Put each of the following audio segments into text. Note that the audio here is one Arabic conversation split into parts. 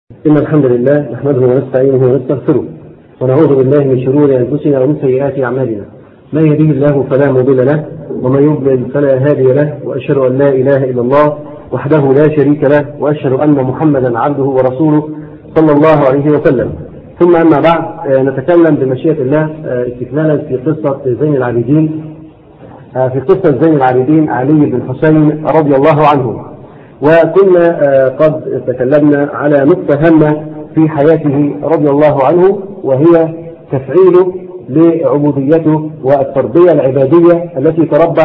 إن الحمد لله نحمده ونستعينه ونستغفره ونعوذ بالله من شرور أنفسنا ومن سيئات أعمالنا. من يهده الله فلا مضل له ومن يضلل فلا هادي له، وأشهد أن لا إله إلا الله وحده لا شريك له، وأشهد أن محمدا عبده ورسوله صلى الله عليه وسلم. ثم أما بعد، نتكلم بمشيئة الله استكمالا في قصة زين العابدين علي بن حسين رضي الله عنه. وكنا قد تكلمنا على نقطة هامة في حياته رضي الله عنه، وهي تفعيله لعبوديته والتربية العبادية التي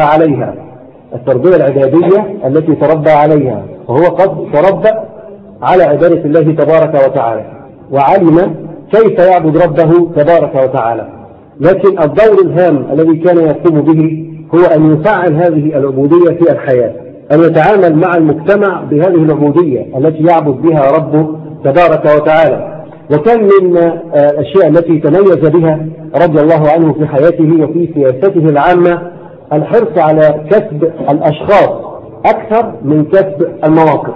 تربى عليها. وهو قد تربى على عبادة الله تبارك وتعالى، وعلم كيف يعبد ربه تبارك وتعالى. لكن الدور الهام الذي كان يقوم به هو أن يفعل هذه العبودية في الحياة، أن يتعامل مع المجتمع بهذه العبودية التي يعبد بها ربه تبارك وتعالى. وكان من الأشياء التي تميز بها رضي الله عنه في حياته وفي سياسته العامة الحرص على كسب الأشخاص أكثر من كسب المواقف.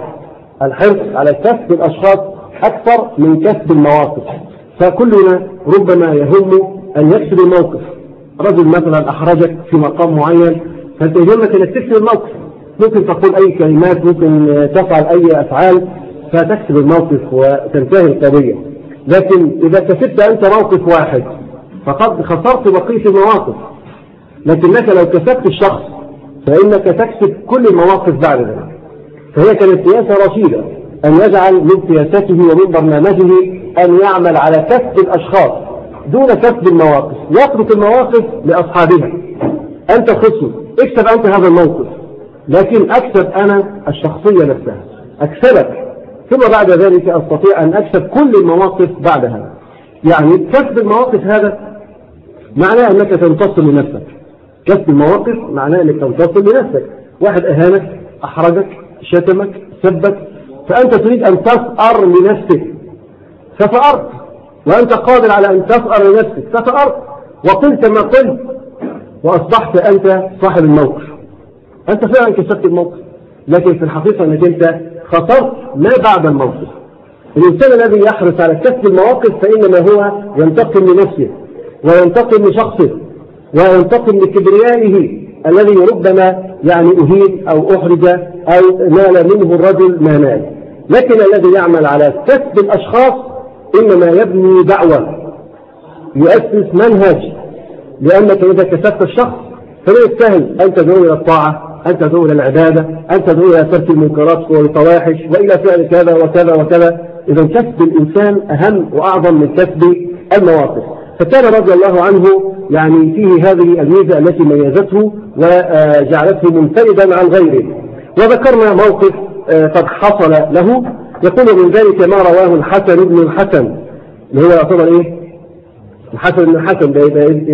فكلنا ربما يهم أن يكسب الموقف. رجل مثلا أحرجك في مقام معين، فأنت يهمك أنك تكسب الموقف، ممكن تقول أي كلمات، ممكن تفعل أي أفعال فتكسب الموقف وتنتهي القضية. لكن إذا كسبت أنت موقف واحد فقد خسرت بقية المواقف، لكنك لو كسبت الشخص فإنك تكسب كل المواقف بعد ذلك. فهي كانت سياسة رشيدة أن يجعل من سياسته ومن برنامجه أن يعمل على كسب الأشخاص دون كسب المواقف، يترك المواقف لأصحابها. أنت خسر، اكسب أنت هذا الموقف، لكن أكسب أنا الشخصية نفسها، أكسبك، ثم بعد ذلك أستطيع أن أكسب كل المواقف بعدها. يعني كسب المواقف هذا معناه أنك تنتصر لنفسك. كسب المواقف معناه أنك تنتصر لنفسك. واحد أهانك، أحرجك، شتمك، سبك، فأنت تريد أن تثأر لنفسك، فثأرت، وأنت قادر على أن تثأر لنفسك، فثأرت وقلت ما قلت، وأصبحت أنت صاحب الموقف. أنت فعلا كسبت الموقف، لكن في الحقيقة أنك أنت خسرت ما بعد الموقف. الإنسان الذي يحرص على كسب المواقف فإنما هو ينتقم لنفسه وينتقم لشخصه وينتقم لكبريائه الذي ربما أهين أو أحرج أو نال منه الرجل ما نال. لكن الذي يعمل على كسب الأشخاص إنما يبني دعوة، يؤسس منهج، لأنك إذا كسبت الشخص فلا يستاهل أن تدعو إلى الطاعة، أن تدعو إلى العبادة، أن تدعو إلى ترك المنكرات والفواحش وإلى فعل كذا وكذا وكذا. إذا كسب الإنسان أهم وأعظم من كسب المواقف. فكان رضي الله عنه فيه هذه الميزة التي ميزته وجعلته منفردا عن غيره. وذكرنا موقف قد حصل له، يقول من ذلك ما رواه الحسن بن الحسن، اللي هو يعتبر الحسن بن الحسن ده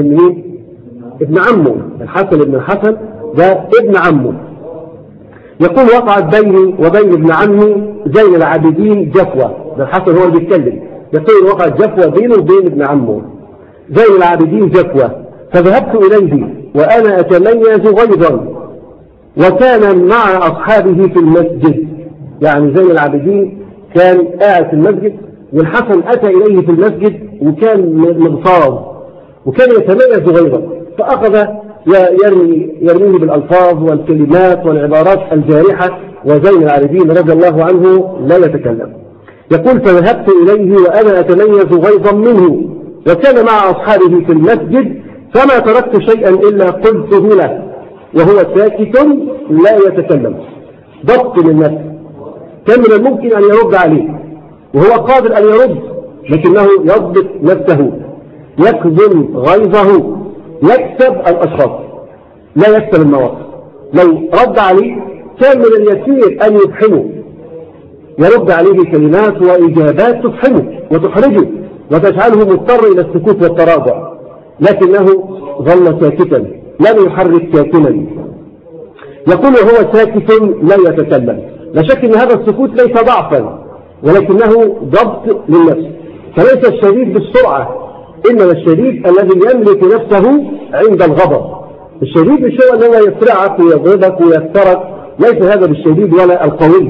ابن عمه. الحسن بن الحسن ده ابن عمه. يقول وقعت بيني وبين ابن عمي زين العابدين جفوة. ده الحسن هو اللي بيتكلم، يقول وقعت جفوة بينه وبين ابن عمه زين العابدين جفوة، فذهبت إليه وأنا أتميز غيظا، وكان مع أصحابه في المسجد. زين العابدين كان قاعد في المسجد، والحسن أتى إليه في المسجد وكان مغصاظ وكان يتميز غيظا، فأخذ يرميه بالألفاظ والكلمات والعبارات الجارحة، وزين العابدين رضي الله عنه لا يتكلم. يقول فذهبت إليه وأنا أتميز غيظا منه، وكان مع أصحابه في المسجد، فما تركت شيئا إلا قلته له وهو ساكت لا يتكلم. ضبط للنفس. كان من الممكن أن يرد عليه وهو قادر أن يرد، لكنه يضبط نفسه، يكظم غيظه، يكسب الأشخاص لا يكسب المواقف. لو رد عليه كان من اليسير أن يفحمه، يرد عليه كلمات وإجابات تفحمه وتحرجه وتجعله مضطر إلى السكوت والتراجع، لكنه ظل ساكتا لم يحرك ساكنا. يقول وهو ساكت لا يتكلم. لا شك أن هذا السكوت ليس ضعفا، ولكنه ضبط للنفس. فليس الشديد بالسرعة، إنما الشديد الذي يملك نفسه عند الغضب. الشديد مش هو الذي يسرعك ويضربك ويكسرك، ليس هذا بالشديد ولا القوي،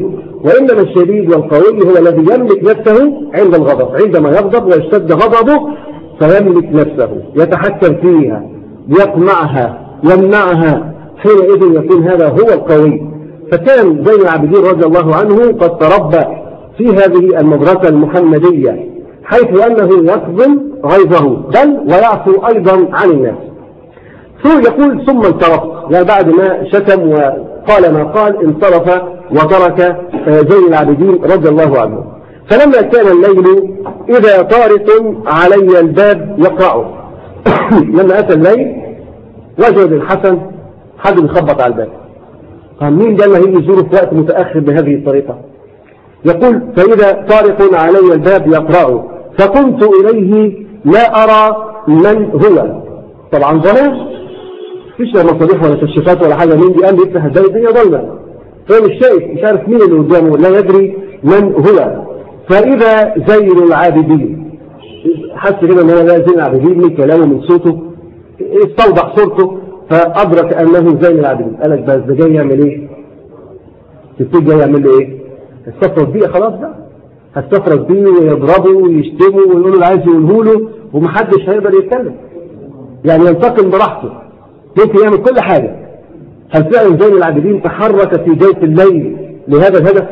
وإنما الشديد والقوي هو الذي يملك نفسه عند الغضب، عندما يغضب ويشتد غضبه فيملك نفسه، يتحكم فيها، يقمعها، يمنعها، حينئذ يكون هذا هو القوي. فكان زين العابدين رضي الله عنه قد تربى في هذه المدرسة المحمدية، حيث أنه يكظم غيظه بل ويعفو أيضا عن الناس. يقول ثم انصرف، يعني بعد ما شتم وقال ما قال انصرف وترك زين العابدين رضي الله عنه. فلما كان الليل إذا طارق علي الباب يقرأه لما أتى الليل وجد الحسن حد يخبط على الباب. قال مين ده اللي هيجي يزوره في وقت متأخر بهذه الطريقة؟ يقول فإذا طارق علي الباب يقرأه فقمت إليه لا أرى من هو. طبعا ظلام، مفيش لا مصابيح ولا تشريفات ولا حاجة، مين دي؟ قال لي افتح ازاي؟ الدنيا ضلمة، فهو مش شايف، مش عارف مين اللي قدامه، لا يدري من هو. فإذا زين العابدين، حس كده ان هو زين العابدين من كلامه من صوته، استوضح صورته فأدرك أنه زين العابدين. قال لك بس ده جاي يعمل إيه؟ تفتكر جاي يعمل له إيه؟ هستفرز بيه خلاص بقى، هستفرز بيه ويضربه ويشتمه ويقول له اللي عايز يقوله له ومحدش هيقدر يتكلم، يعني ينتقم براحته، ممكن يعمل كل حاجة. هل فعلا زين العابدين تحرك في جوف الليل لهذا الهدف؟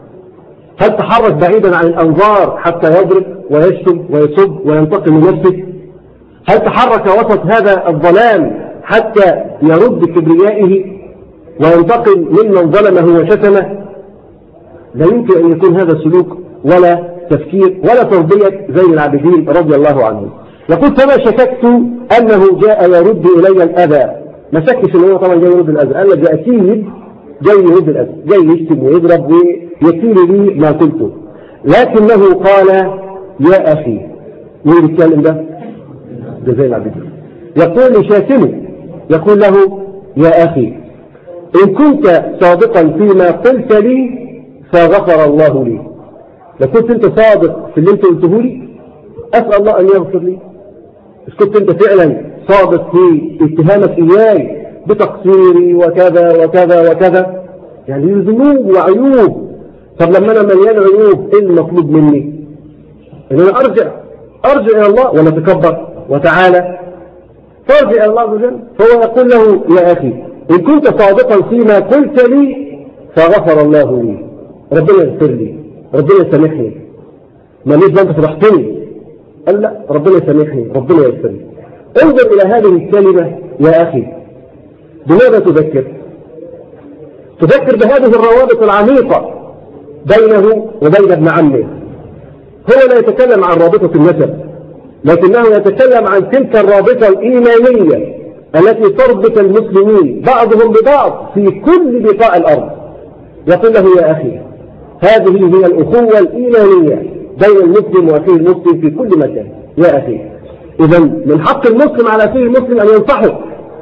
هل تحرك بعيدا عن الأنظار حتى يضرب ويشتم ويصب وينتقم من نفسه؟ هل تحرك وسط هذا الظلام حتى يرد كبريائه وينتقم ممن ظلمه وشتمه؟ لا يمكن أن يكون هذا سلوك ولا تفكير ولا تربية زين العابدين رضي الله عنه. يقول فما شككت أنه جاء يرد إلي الأذى، ما شكش أنه طبعا جاي يرد الأذى، قال لك ده أكيد جاي يرد الأذى، جاي يشتم ويضرب ويكيل لي ما قلته. لكنه قال يا أخي. مين بيتكلم ده؟ ده زين العابدين. يقول لشاتمه، يقول له يا أخي إن كنت صادقا فيما قلت لي فغفر الله لي. لو كنت أنت صادق في اللي أنت قلته لي أسأل الله أن يغفر لي. إذا كنت أنت فعلا صادق في اتهامك إياي بتقصيري وكذا وكذا وكذا، يعني ذنوب وعيوب. طب لما أنا مليان عيوب إيه المطلوب مني؟ إن أنا أرجع إلى الله ولا تكبر وتعالى، فارجع إلى الله عز وجل. فهو يقول له يا أخي إن كنت صادقا فيما قلت لي فغفر الله لي، ربنا يغفر لي، ربنا يسامحني. ما ليش بقى أنت فرحتني؟ قال لا، ربنا يسامحني، ربنا يغفر لي. انظر إلى هذه الكلمة يا أخي، بماذا تذكر؟ تذكر بهذه الروابط العميقة بينه وبين ابن عمه. هو لا يتكلم عن رابطة النسب، لكنه يتكلم عن تلك الرابطة الإيمانية التي تربط المسلمين بعضهم ببعض في كل بقاع الأرض. يقول له يا أخي هذه هي الأخوة الإيمانية بين المسلم وأخيه المسلم في كل مكان. يا أخي إذا من حق المسلم على أخيه المسلم أن ينصحه،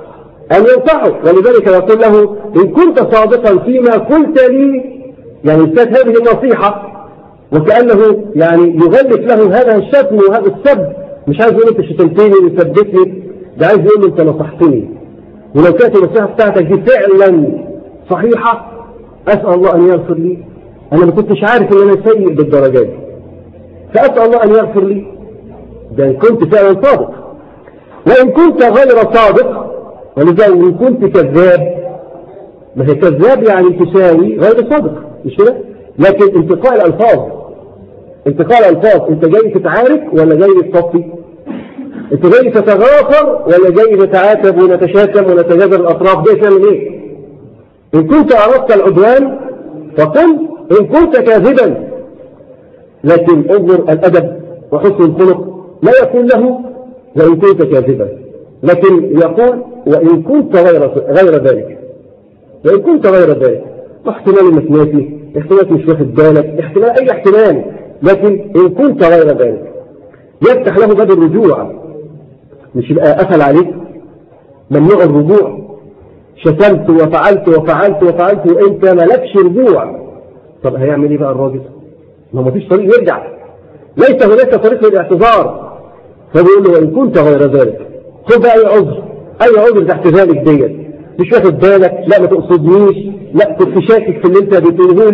ولذلك يقول له إن كنت صادقا فيما قلت لي، يعني كانت هذه النصيحة وكأنه يعني يغلق له هذا الشتم وهذا السب. مش عايز يقول انت شتمتني وثبتني، ده عايز يقول انت نصحتني، ولو كانت النصيحة بتاعتك دي فعلا صحيحة أسأل الله أن يغفر لي. أنا ما كنتش عارف أن أنا سيء بالدرجات، فأسأل الله أن يغفر لي. ده إن كنت فعلا صادق. وإن كنت غير صادق، ولذلك إن كنت كذاب، ما هي كذاب يعني تساوي غير صادق، مش كده؟ لكن انتقاء الألفاظ، انت جاي تتعارك ولا جاي تصفي؟ انت جاي تتغافر ولا جاي نتعاتب ونتشاكم ونتجاذب الأطراف؟ ده تعمل ايه؟ إن كنت أردت العدوان فقل، إن كنت كاذبا. لكن انظر الأدب وحسن الخلق، لا يقول له وإن كنت كاذبا، لكن يقول وإن كنت غير ذلك. وإن كنت غير ذلك، احتمال مسماتي، احتمال مش واخد بالك، احتمال أي احتمال، لكن إن كنت غير ذلك يفتح له باب الرجوع. مش يبقى قفل عليك ممنوع الرجوع، شتمت وفعلت وانت مالكش رجوع. طب هيعمل ايه بقى الراجل؟ ما فيش طريق يرجع، ليس هناك طريق للاعتذار. فبيقول له وان كنت غير ذلك خذ اي عذر تحت ذلك ديت. مش واخد بالك، لا ما تقصدنيش، لا كنت شاكك في اللي انت بتقوله لي،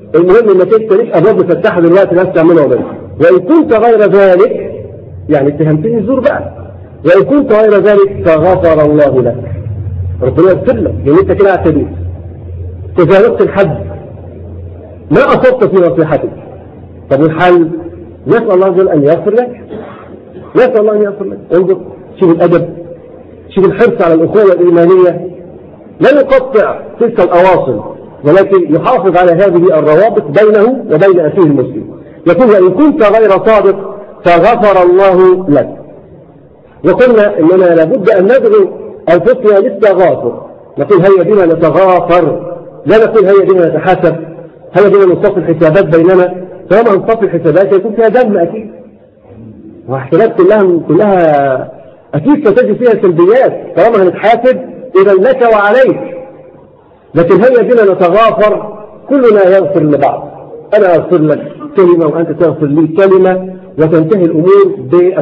المهم انك انت ليك ابواب مفتحه دلوقتي الناس تعملها وبس. وان كنت غير ذلك يعني اتهمتني الزور بقى، وان كنت غير ذلك فغفر الله لك، ربنا يغفر لك لان انت كده اعتديت، تجاوزت الحد، ما اصبت في نصيحتك. طب والحل؟ نسال الله عز وجل ان يغفر لك، نسال الله ان يغفر لك. انظر شوف الادب، شوف الحرص على الاخوه الايمانيه، لا يقطع تلك الاواصر ولكن يحافظ على هذه الروابط بينه وبين اخيه المسلم. يقول وان كنت غير صادق فغفر الله لك. وقلنا اننا لابد ان ندعو انفسنا للتغافر، نقول هيا بنا نتغافر، لا نقول هيا بنا نتحاسب، هيا بنا نصفي الحسابات بيننا. طالما نصفي الحسابات يكون فيها دم اكيد، واحتمالات كلها اكيد ستجد فيها سلبيات. طالما هنتحاسب اذا لك وعليك، لكن هيا بنا نتغافر، كلنا يغفر لبعض، انا اغفر لك كلمه وانت تغفر لي كلمه، وتنتهي الامور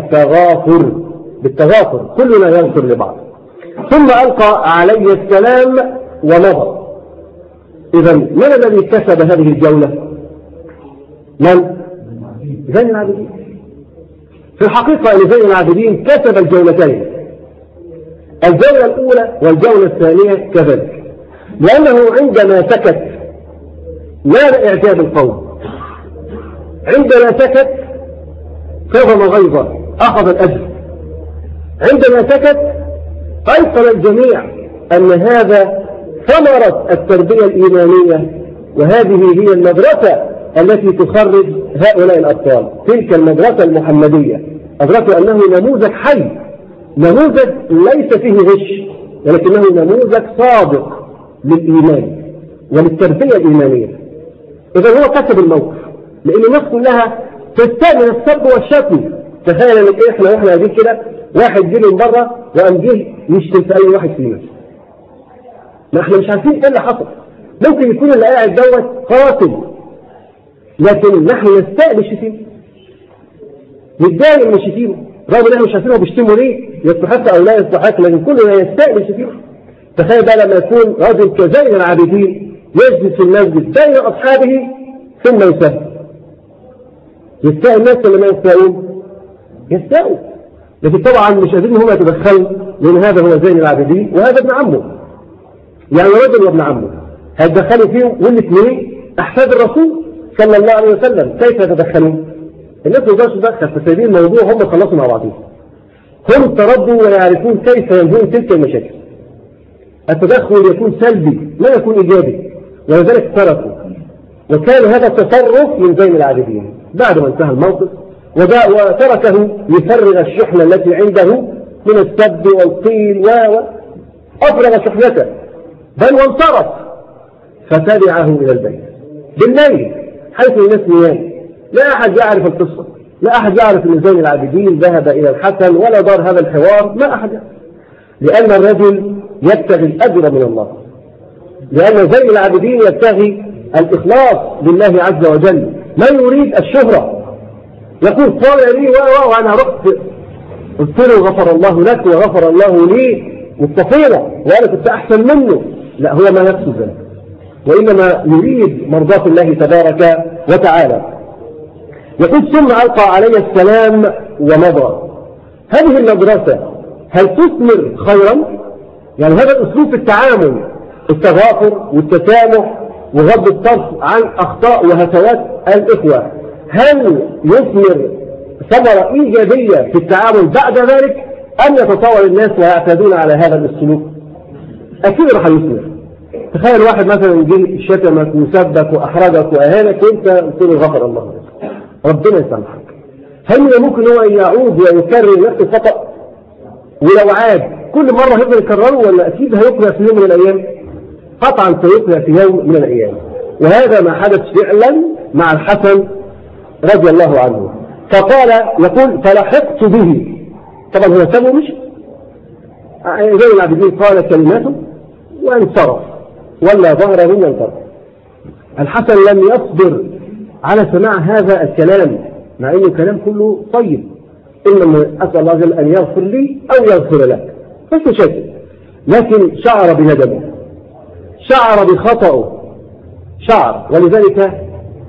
بالتغافر، كلنا يغفر لبعض. ثم القى علي السلام ومضى. اذا من الذي كسب هذه الجوله؟ من؟ زين العابدين. في الحقيقه ان زين العابدين كسب الجولتين، الجوله الاولى والجوله الثانيه كذلك، لانه عندما سكت نال اعجاب القوم، عندما سكت كظم غيظه اخذ الاجر، عندما سكت ايقن الجميع ان هذا ثمره التربيه الايمانيه، وهذه هي المدرسه التي تخرج هؤلاء الابطال. تلك المدرسه المحمديه ادركوا انه نموذج حي، نموذج ليس فيه غش، ولكنه نموذج صادق للايمان وللتربيه الايمانيه. اذا هو كسب الموقف، لان الناس كلها تستعمل السب والشتم. تخيل ان احنا واحنا قاعدين كده واحد جه من بره وقام جه يشتم في اي واحد فينا، ما احنا مش عارفين ايه اللي حصل. ممكن يكون اللي قاعد دوت قاتل، لكن نحن نستقبل الشتيمه، نتضايق من الشتيمه رغم ان احنا مش عارفين هو بيشتموا ليه، يستحق او لا يستحق، لكن كلنا يستقبل الشتيمه. تخيل بقى لما يكون رجل كزين العابدين يجلس في المسجد بين اصحابه ثم يسهل. يستاء الناس ولا ما يستاءون؟ يستاءوا، لكن طبعا مش قادرين هم يتدخلوا، لان هذا هو زين العابدين وهذا ابن عمه، يعني رجل وابن عمه هيتدخلوا فيه والاثنين احفاد الرسول صلى الله عليه وسلم، كيف يتدخلون؟ الناس ما يقدرش تدخل، فسايبين الموضوع هم خلصوا مع بعضهم، هم تربوا ويعرفون كيف ينهون تلك المشاكل. التدخل يكون سلبي لا يكون ايجابي، ولذلك تركوا، وكان هذا التصرف من زين العابدين بعد ما انتهى الموقف، وتركه يفرغ الشحنة التي عنده من السب والقيل وأفرغ شحنته، بل وانصرف فتبعه إلى البيت بالليل حيث الناس نيام، لا أحد يعرف القصة، لا أحد يعرف أن زين العابدين ذهب إلى الحسن ولا دار هذا الحوار، ما أحد يعرف، لأن الرجل يبتغي الأجر من الله، لأن زين العابدين يبتغي الإخلاص لله عز وجل، ما يريد الشهرة. يقول قال لي وأنا رحت قلت له غفر الله لك وغفر الله لي مستقيمة وأنا كنت أحسن منه، لا، هو ما يقصد ذلك، وإنما يريد مرضاة الله تبارك وتعالى. يقول ثم ألقى علي السلام ومضى. هذه المدرسة هل تثمر خيرا؟ يعني هذا الأسلوب في التعامل، التغافر والتسامح وغض الطرف عن أخطاء وهفوات الإخوة، هل يثمر ثمرة إيجابية في التعامل بعد ذلك أم يتطور الناس ويعتادون على هذا السلوك؟ أكيد راح يثمر. تخيل واحد مثلا جه شتمك وسبك وأحرجك وأهانك وأنت قلت له غفر الله لك، ربنا يسامحك، هل ممكن هو يعود ويكرر نفس الخطأ؟ ولو عاد كل مرة هيقدر يكرره ولا أكيد هيقنع في يوم من الأيام؟ قطعا سيقنع في يوم من الأيام. وهذا ما حدث فعلا مع الحسن رضي الله عنه. فقال يقول فلحقت به، طبعا هو سابه مش زين العابدين، قال كلماته وانصرف ولا ظهره وانصرف. الحسن لم يصبر على سماع هذا الكلام مع انه كلام كله طيب، انما اسال الله جل ان يغفر لي او يغفر لك، مش مشاكل، لكن شعر بندمه، شعر بخطأه، شعر، ولذلك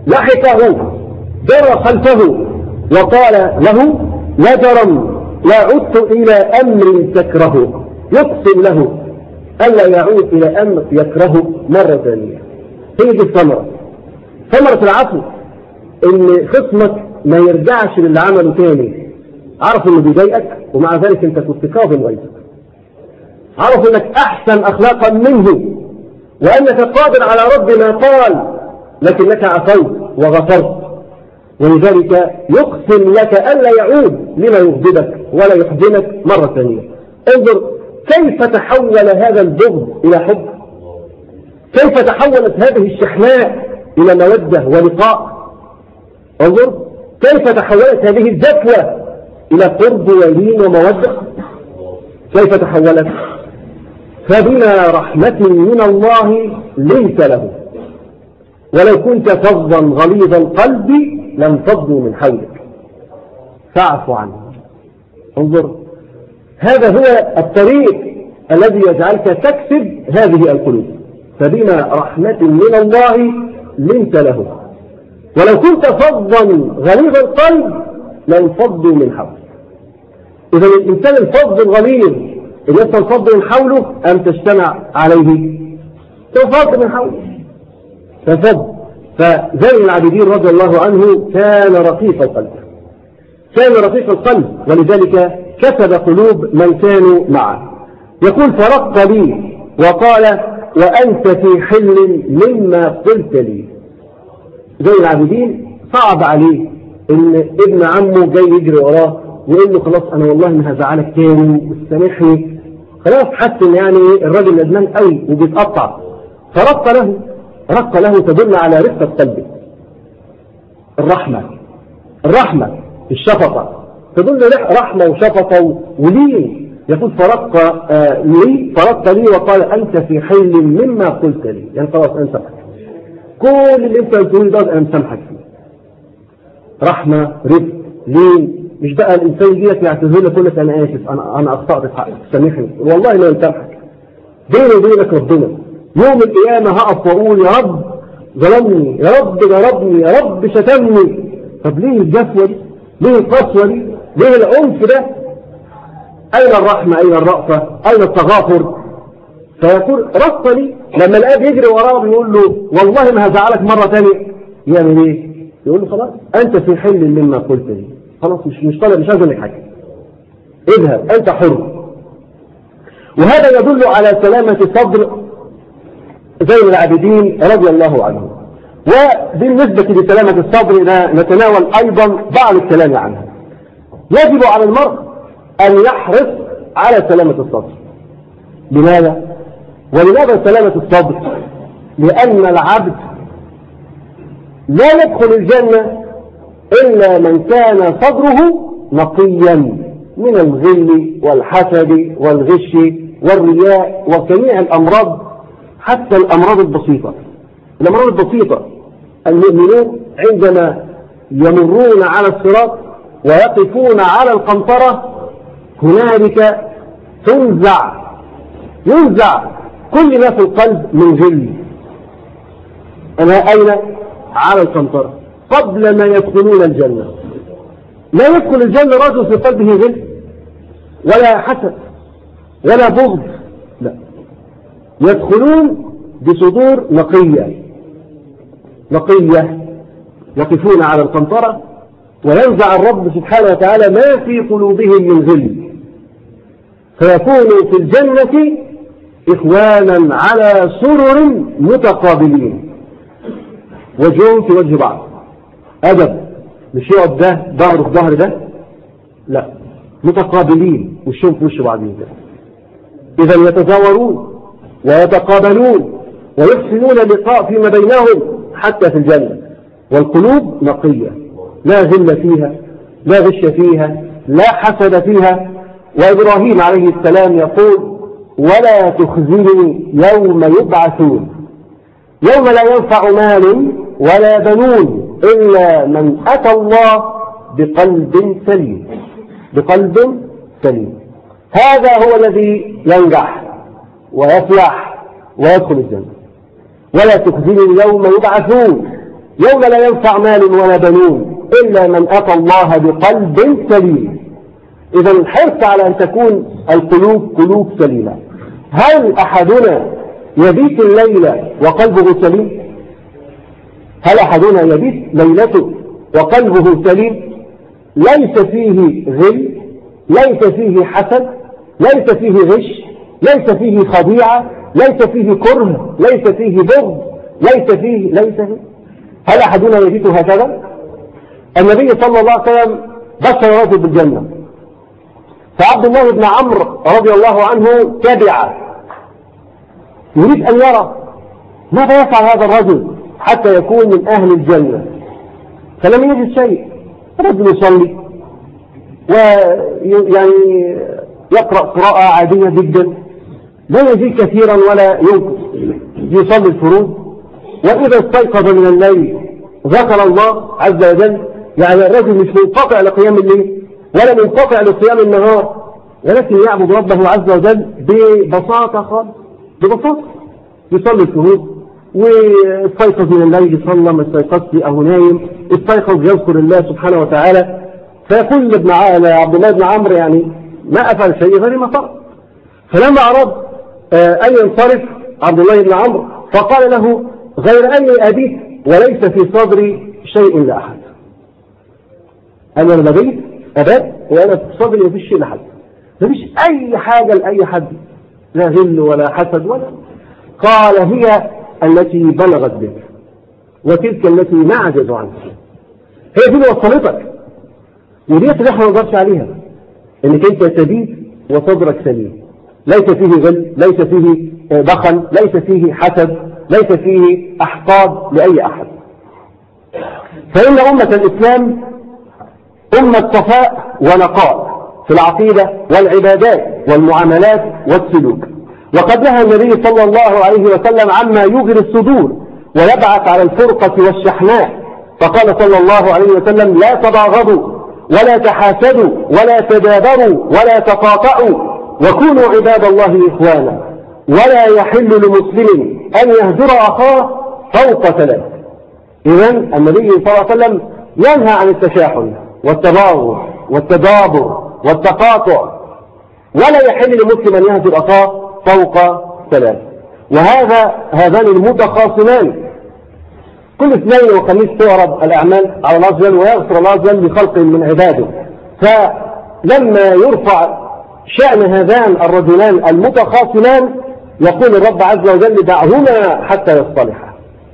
لحقه جرى خلفه وقال له لا جرم لا عدت إلى أمر تكرهه، يقسم له ألا يعود إلى أمر يكرهه مرة ثانية. هي دي الثمرة، ثمرة العفو، إن خصمك ما يرجعش للي عمله تاني. عرف إنه بيضايقك ومع ذلك أنت كنت كاظم غيظك، عرف إنك أحسن أخلاقا منه وأنك قادر على رد ما قال، لكنك عفوت وغفرت، ولذلك يقسم لك ألا يعود لما يغضبك ولا يحزنك مرة ثانية. انظر كيف تحول هذا البغض إلى حب، كيف تحولت هذه الشحناء إلى مودة ولقاء. انظر كيف تحولت هذه الجفوة إلى قرب ولين ومودة، كيف تحولت. فبما رحمة من الله لنت له، ولو كنت فظا غليظ القلب لانفضوا من حولك فاعف عنه. انظر هذا هو الطريق الذي يجعلك تكسب هذه القلوب. فبما رحمة من الله لنت له، ولو كنت فظا غليظ القلب لانفضوا من حولك. إذا الإنسان الفظ الغليظ اللي ينفض من حوله أن تجتمع عليه تنفض من حوله تنفض. فزين العابدين رضي الله عنه كان رقيق القلب، كان رقيق القلب، ولذلك كسب قلوب من كانوا معه. يقول فرق لي وقال وأنت في حل مما قلت لي. زين العابدين صعب عليه إن ابن عمه جاي يجري وراه ويقول له خلاص أنا والله ما هزعلك تاني واستمحني، خلاص حس إن يعني الراجل ندمان قوي وبيتقطع. فرق له، رق له تدل على رقة قلبه. الرحمة الشفقة تدل رحمة وشفقة ولين. يقول فرق لي وقال أنت في حل مما قلت لي، يعني خلاص أنا مسامحك، كل اللي أنت قلته ده أنا مسامحك فيه. رحمة رفق لين، مش بقى الإنسان يجي لك يعتذر لك يقول لك أنا آسف أنا أخطأت في حقك سامحني، والله ما يسامحك. بيني وبينك ربنا يوم القيامة هقف وأقول يا رب ظلمني، يا رب ضربني، يا رب شتمني. طب ليه الجفوة دي؟ ليه القسوة دي؟ ليه العنف ده؟ أين الرحمة؟ أين الرأفة؟ أين التغافر؟ فيقول رق لي لما الآب يجري وراه بيقول له والله ما هزعلك مرة ثانية، يعمل إيه؟ يقول له خلاص أنت في حل مما قلت لي، خلاص مش طالب، مش عايز منك حاجة، اذهب أنت حر. وهذا يدل على سلامة صدر زين العابدين رضي الله عنه. وبالنسبة لسلامة الصدر نتناول أيضا بعض الكلام عنها. يجب على المرء أن يحرص على سلامة الصدر. لماذا؟ ولماذا سلامة الصدر؟ لأن العبد لا يدخل الجنة إلا من كان صدره نقيا من الغل والحسد والغش والرياء وجميع الأمراض، حتى الأمراض البسيطة. الأمراض البسيطة المؤمنون عندما يمرون على الصراط ويقفون على القنطرة هنالك ينزع كل ما في القلب من غل. أنا أين؟ على القنطرة قبل ما يدخلون الجنة. لا يدخل الجنة رجل في قلبه غل ولا حسد ولا بغض، لا، يدخلون بصدور نقية يقفون على القنطرة وينزع الرب سبحانه وتعالى ما في قلوبهم من غل، فيكونوا في الجنة إخوانا على سرر متقابلين، وجههم في وجه بعض. أدب، مش يقعد ده ظهره في ظهر ده، لا، متقابلين وشهم في وش بعضهم. إذا يتزاورون ويتقابلون ويحسنون اللقاء فيما بينهم حتى في الجنة، والقلوب نقية لا غل فيها، لا غش فيها، لا حسد فيها. وإبراهيم عليه السلام يقول ولا تخزني يوم يبعثون، يوم لا ينفع مال ولا بنون إلا من أتى الله بقلب سليم. هذا هو الذي ينجح ويفلح ويدخل الجنة. ولا تخزني يوم يبعثون، يوم لا ينفع مال ولا بنون إلا من أتى الله بقلب سليم. إذا الحرص على أن تكون القلوب قلوب سليمة. هل أحدنا يبيت الليلة وقلبه سليم؟ هل أحدنا يبيت ليلته وقلبه سليم؟ ليس فيه غل، ليس فيه حسد، ليس فيه غش، ليس فيه خديعة، ليس فيه كره، ليس فيه بغض، ليس فيه. هل أحدنا يبيت هكذا؟ النبي صلى الله عليه وسلم بشر رجل بالجنة، فعبد الله بن عمرو رضي الله عنه تبع يريد أن يرى ماذا يفعل هذا الرجل حتى يكون من أهل الجنة، فلم يجد شيء. رجل يصلي ويعني يقرأ قراءة عادية جدا، لا يزيد كثيرا ولا ينقص، يصلي الفروض، وإذا استيقظ من الليل ذكر الله عز وجل. يعني الرجل مش منقطع لقيام الليل ولا منقطع لقيام النهار، ولكن يعبد ربه عز وجل ببساطة خالص، ببساطة. يصلي الفروض واستيقظ من الليل صلى، ما استيقظش أو نايم، استيقظ يذكر الله سبحانه وتعالى. فيقول عبد الله بن عمرو يعني ما أفعل شيء غير ما فرض. فلما أراد أن ينصرف عبد الله بن عمرو فقال له غير أني أبيت وليس في صدري شيء لأحد. أنا لما بيت أبات وأنا في صدري ما فيش شيء لأحد، ما فيش أي حاجة لأي حد، لا غل ولا حسد ولا. قال هي التي بلغت بك وتلك التي نعجز عنها. هي دي اللي وصلتك، ودي اللي احنا ما نقدرش عليها، انك انت تبيت وصدرك سليم، ليس فيه غل، ليس فيه دخل، ليس فيه حسد، ليس فيه احقاد لاي احد. فان امه الاسلام امه صفاء ونقاء في العقيده والعبادات والمعاملات والسلوك. وقد نهى النبي صلى الله عليه وسلم عما يجري الصدور ويبعث على الفرقة والشحناء، فقال صلى الله عليه وسلم لا تباغضوا ولا تحاسدوا ولا تدابروا ولا تقاطعوا وكونوا عباد الله إخوانا، ولا يحل لمسلم أن يهجر أخاه فوق ثلاث. إذن النبي صلى الله عليه وسلم ينهى عن التشاحن والتباغض والتدابر والتقاطع، ولا يحل لمسلم أن يهجر أخاه فوق ثلاث. هذان المتخاصمان كل اثنين وخميس تعرض الأعمال على الله عز وجل ويغفر الله عز وجل لخلق من عباده. فلما يرفع شأن هذان الرجلان المتخاصمان يقول الرب عز وجل دعهما حتى يصطلحا،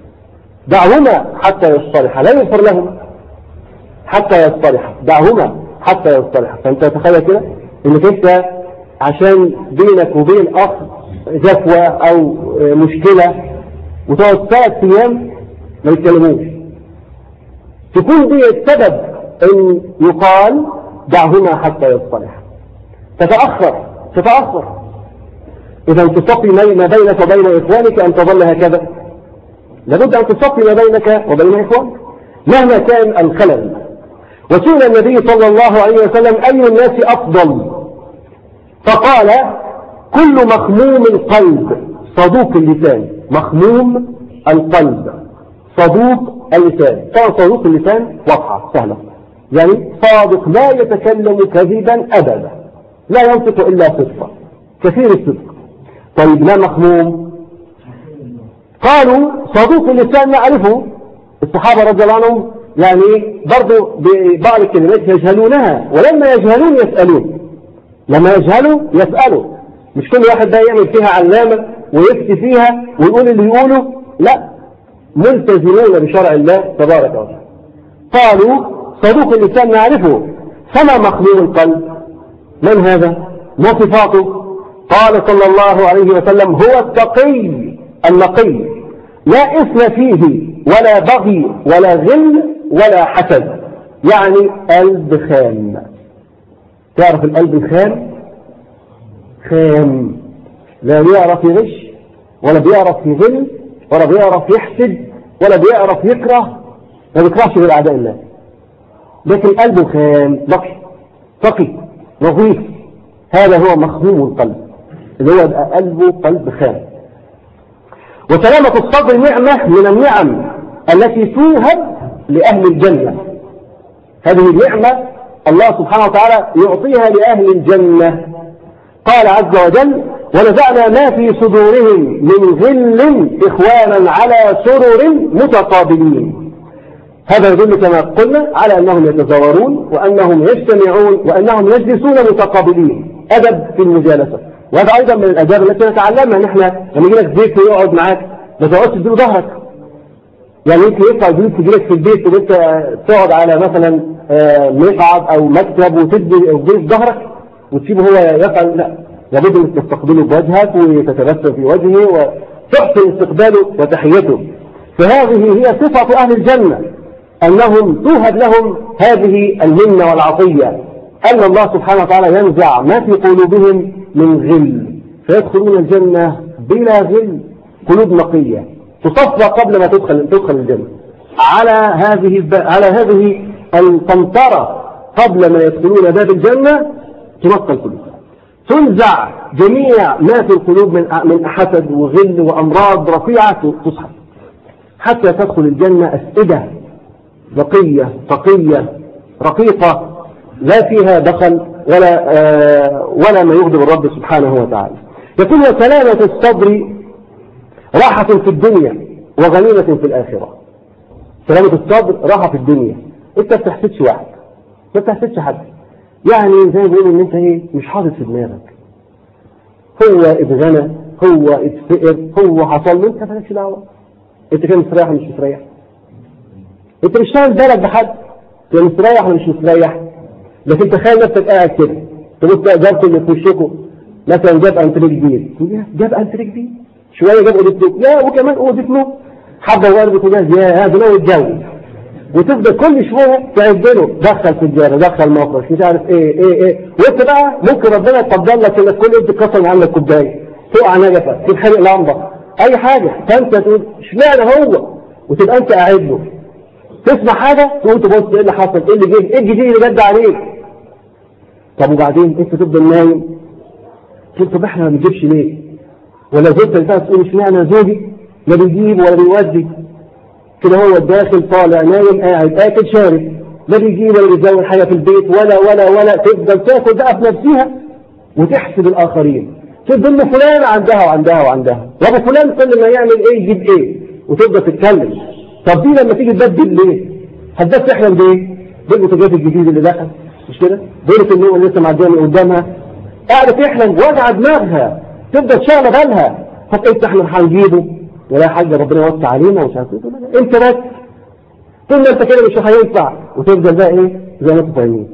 دعهما حتى يصطلحا، لا يغفر لهم حتى يصطلحا، دعهما حتى يصطلحا. فأنت تخيل كده انك انت عشان بينك وبين أخ جفوة أو مشكلة وتقعد 3 أيام ما يتكلموش، تكون دي السبب أن يقال دعهما حتى يصطلح. تتأخر. إذا تصفي ما بينك وبين إخوانك أن تظل هكذا، لابد أن تصفي ما بينك وبين إخوانك مهما كان الخلل. وسئل النبي صلى الله عليه وسلم أي الناس أفضل؟ فقال كل مخموم القلب صدوق اللسان. مخموم القلب صدوق اللسان. طبعا صدوق اللسان واضحة سهلة، يعني صادق لا يتكلم كذبا أبدا، لا ينطق إلا صدقا، كثير الصدق. طيب ما مخموم؟ قالوا صدوق اللسان نعرفه، الصحابة رضي الله عنهم يعني برضو ببعض الكلمات يجهلونها، ولما يجهلون يسألون، لما يجهلوا يسألوا. مش كل واحد ده يعمل فيها علامة ويفتي فيها ويقول اللي يقوله، لا، ملتزمون بشرع الله تبارك وتعالى. قالوا صدوق اللسان نعرفه، فما مخموم القلب؟ من هذا؟ ما صفاته؟ قال صلى الله عليه وسلم هو التقي النقي، لا إثم فيه ولا بغي ولا غل ولا حسد، يعني قلب خام. تعرف القلب الخام؟ خام، لا بيعرف يغش ولا بيعرف يغل ولا بيعرف يحسد ولا بيعرف يكره، ما بيكرهش غير أعداء الله، لكن قلبه خام تقي نظيف. هذا هو مخموم القلب، اللي هو قلبه قلب خام. وسلامة الصدر نعمة من النعم التي توهب لأهل الجنة. هذه النعمة الله سبحانه وتعالى يعطيها لأهل الجنة. قال عز وجل: ونزعنا ما في صدورهم من غل إخوانا على سرر متقابلين. هذا يدل كما قلنا على أنهم يتزاورون وأنهم يجتمعون وأنهم يجلسون متقابلين، أدب في المجالسة. وهذا أيضا من الآداب التي نتعلمها. نحن لما يجي لك ضيف ويقعد معاك ما تقعدش تديله ظهرك. يعني يمكن يطلع ضيف يجي لك في البيت وانت تقعد على مثلا مقعد أو مكتب وتدي الضيف ظهرك وتسيبه هو يفعل. لا، لابد أن تستقبله بوجهك وتتبسم في وجهه وتحسن استقباله وتحيته. فهذه هي صفة أهل الجنة، أنهم توهب لهم هذه المنة والعطية، أن الله سبحانه وتعالى ينزع ما في قلوبهم من غل فيدخلون الجنة بلا غل، قلوب نقية تصفى قبل ما تدخل الجنة. على هذه القنطرة قبل ما يدخلون باب الجنة تنقى القلوب، تنزع جميع ما في القلوب من حسد وغل وأمراض رفيعة تصحى حتى تدخل الجنة أسئدة نقية تقية رقيقة لا فيها دخل ولا ما يغضب الرب سبحانه وتعالى. يكون سلامة الصدر راحة في الدنيا وغنيمة في الآخرة. سلامة الصدر راحة في الدنيا، انت ما بتحسدش واحد، ما بتحسدش حد، يعني زي ما بيقولوا ان انت مش حاطط في دماغك هو اتغنى هو اتفقر هو حصل له، انت مالكش دعوه. انت كده مستريح ولا مش مستريح؟ انت مش شاغل بالك بحد، انت مستريح ولا مش مستريح؟ لكن تخيل نفسك قاعد كده تبص جابت اللي في وشكوا مثلا جاب انتريه جديد، جاب انتريه جديد شويه جاب اوضه لا وكمان اوضه نوم حبه واربط وجاز يا هذا ناوي يتجوز، وتفضل كل شويه تعد له دخل سجاره دخل مفرش مش عارف ايه وانت بقى ممكن ربنا يقدر لك انك كل انت اتكسر عنك كوبايه تقع نجفه تتحرق لمبه اي حاجه، فانت تقول اشمعنى هو وتبقى انت قاعد له تسمع حاجه تقول تبص ايه اللي حصل ايه اللي جه ايه الجديد اللي جد عليك. طب وبعدين انت تفضل نايم تقول طب احنا ما بنجيبش ليه؟ ولا زوجتك بقى تقول اشمعنى زوجي لا بيجيب ولا بيودي كده، هو الداخل طالع نايم قاعد اكل شارب لا بيجيب ولا بيزود حاجه في البيت ولا تفضل تاكل بقى في نفسها وتحسد الاخرين، تفضل فلان عندها وابو فلان كل ما يعمل ايه يجيب ايه وتفضل تتكلم. طب دي لما تيجي تبدل ليه؟ هتبقى تحلم بايه؟ بالبوتاجاز الجديد اللي دخل مش كده؟ دورة النوم اللي لسه معديه من قدامها قاعده تحلم وجع دماغها تفضل شاغله بالها. طب انت احنا هنجيبه ولا حاجه ربنا يوسع علينا ومش عارف ايه انت بس طول ما انت كده مش هينفع وتفضل بقى ايه زي ما انتوا فاهمين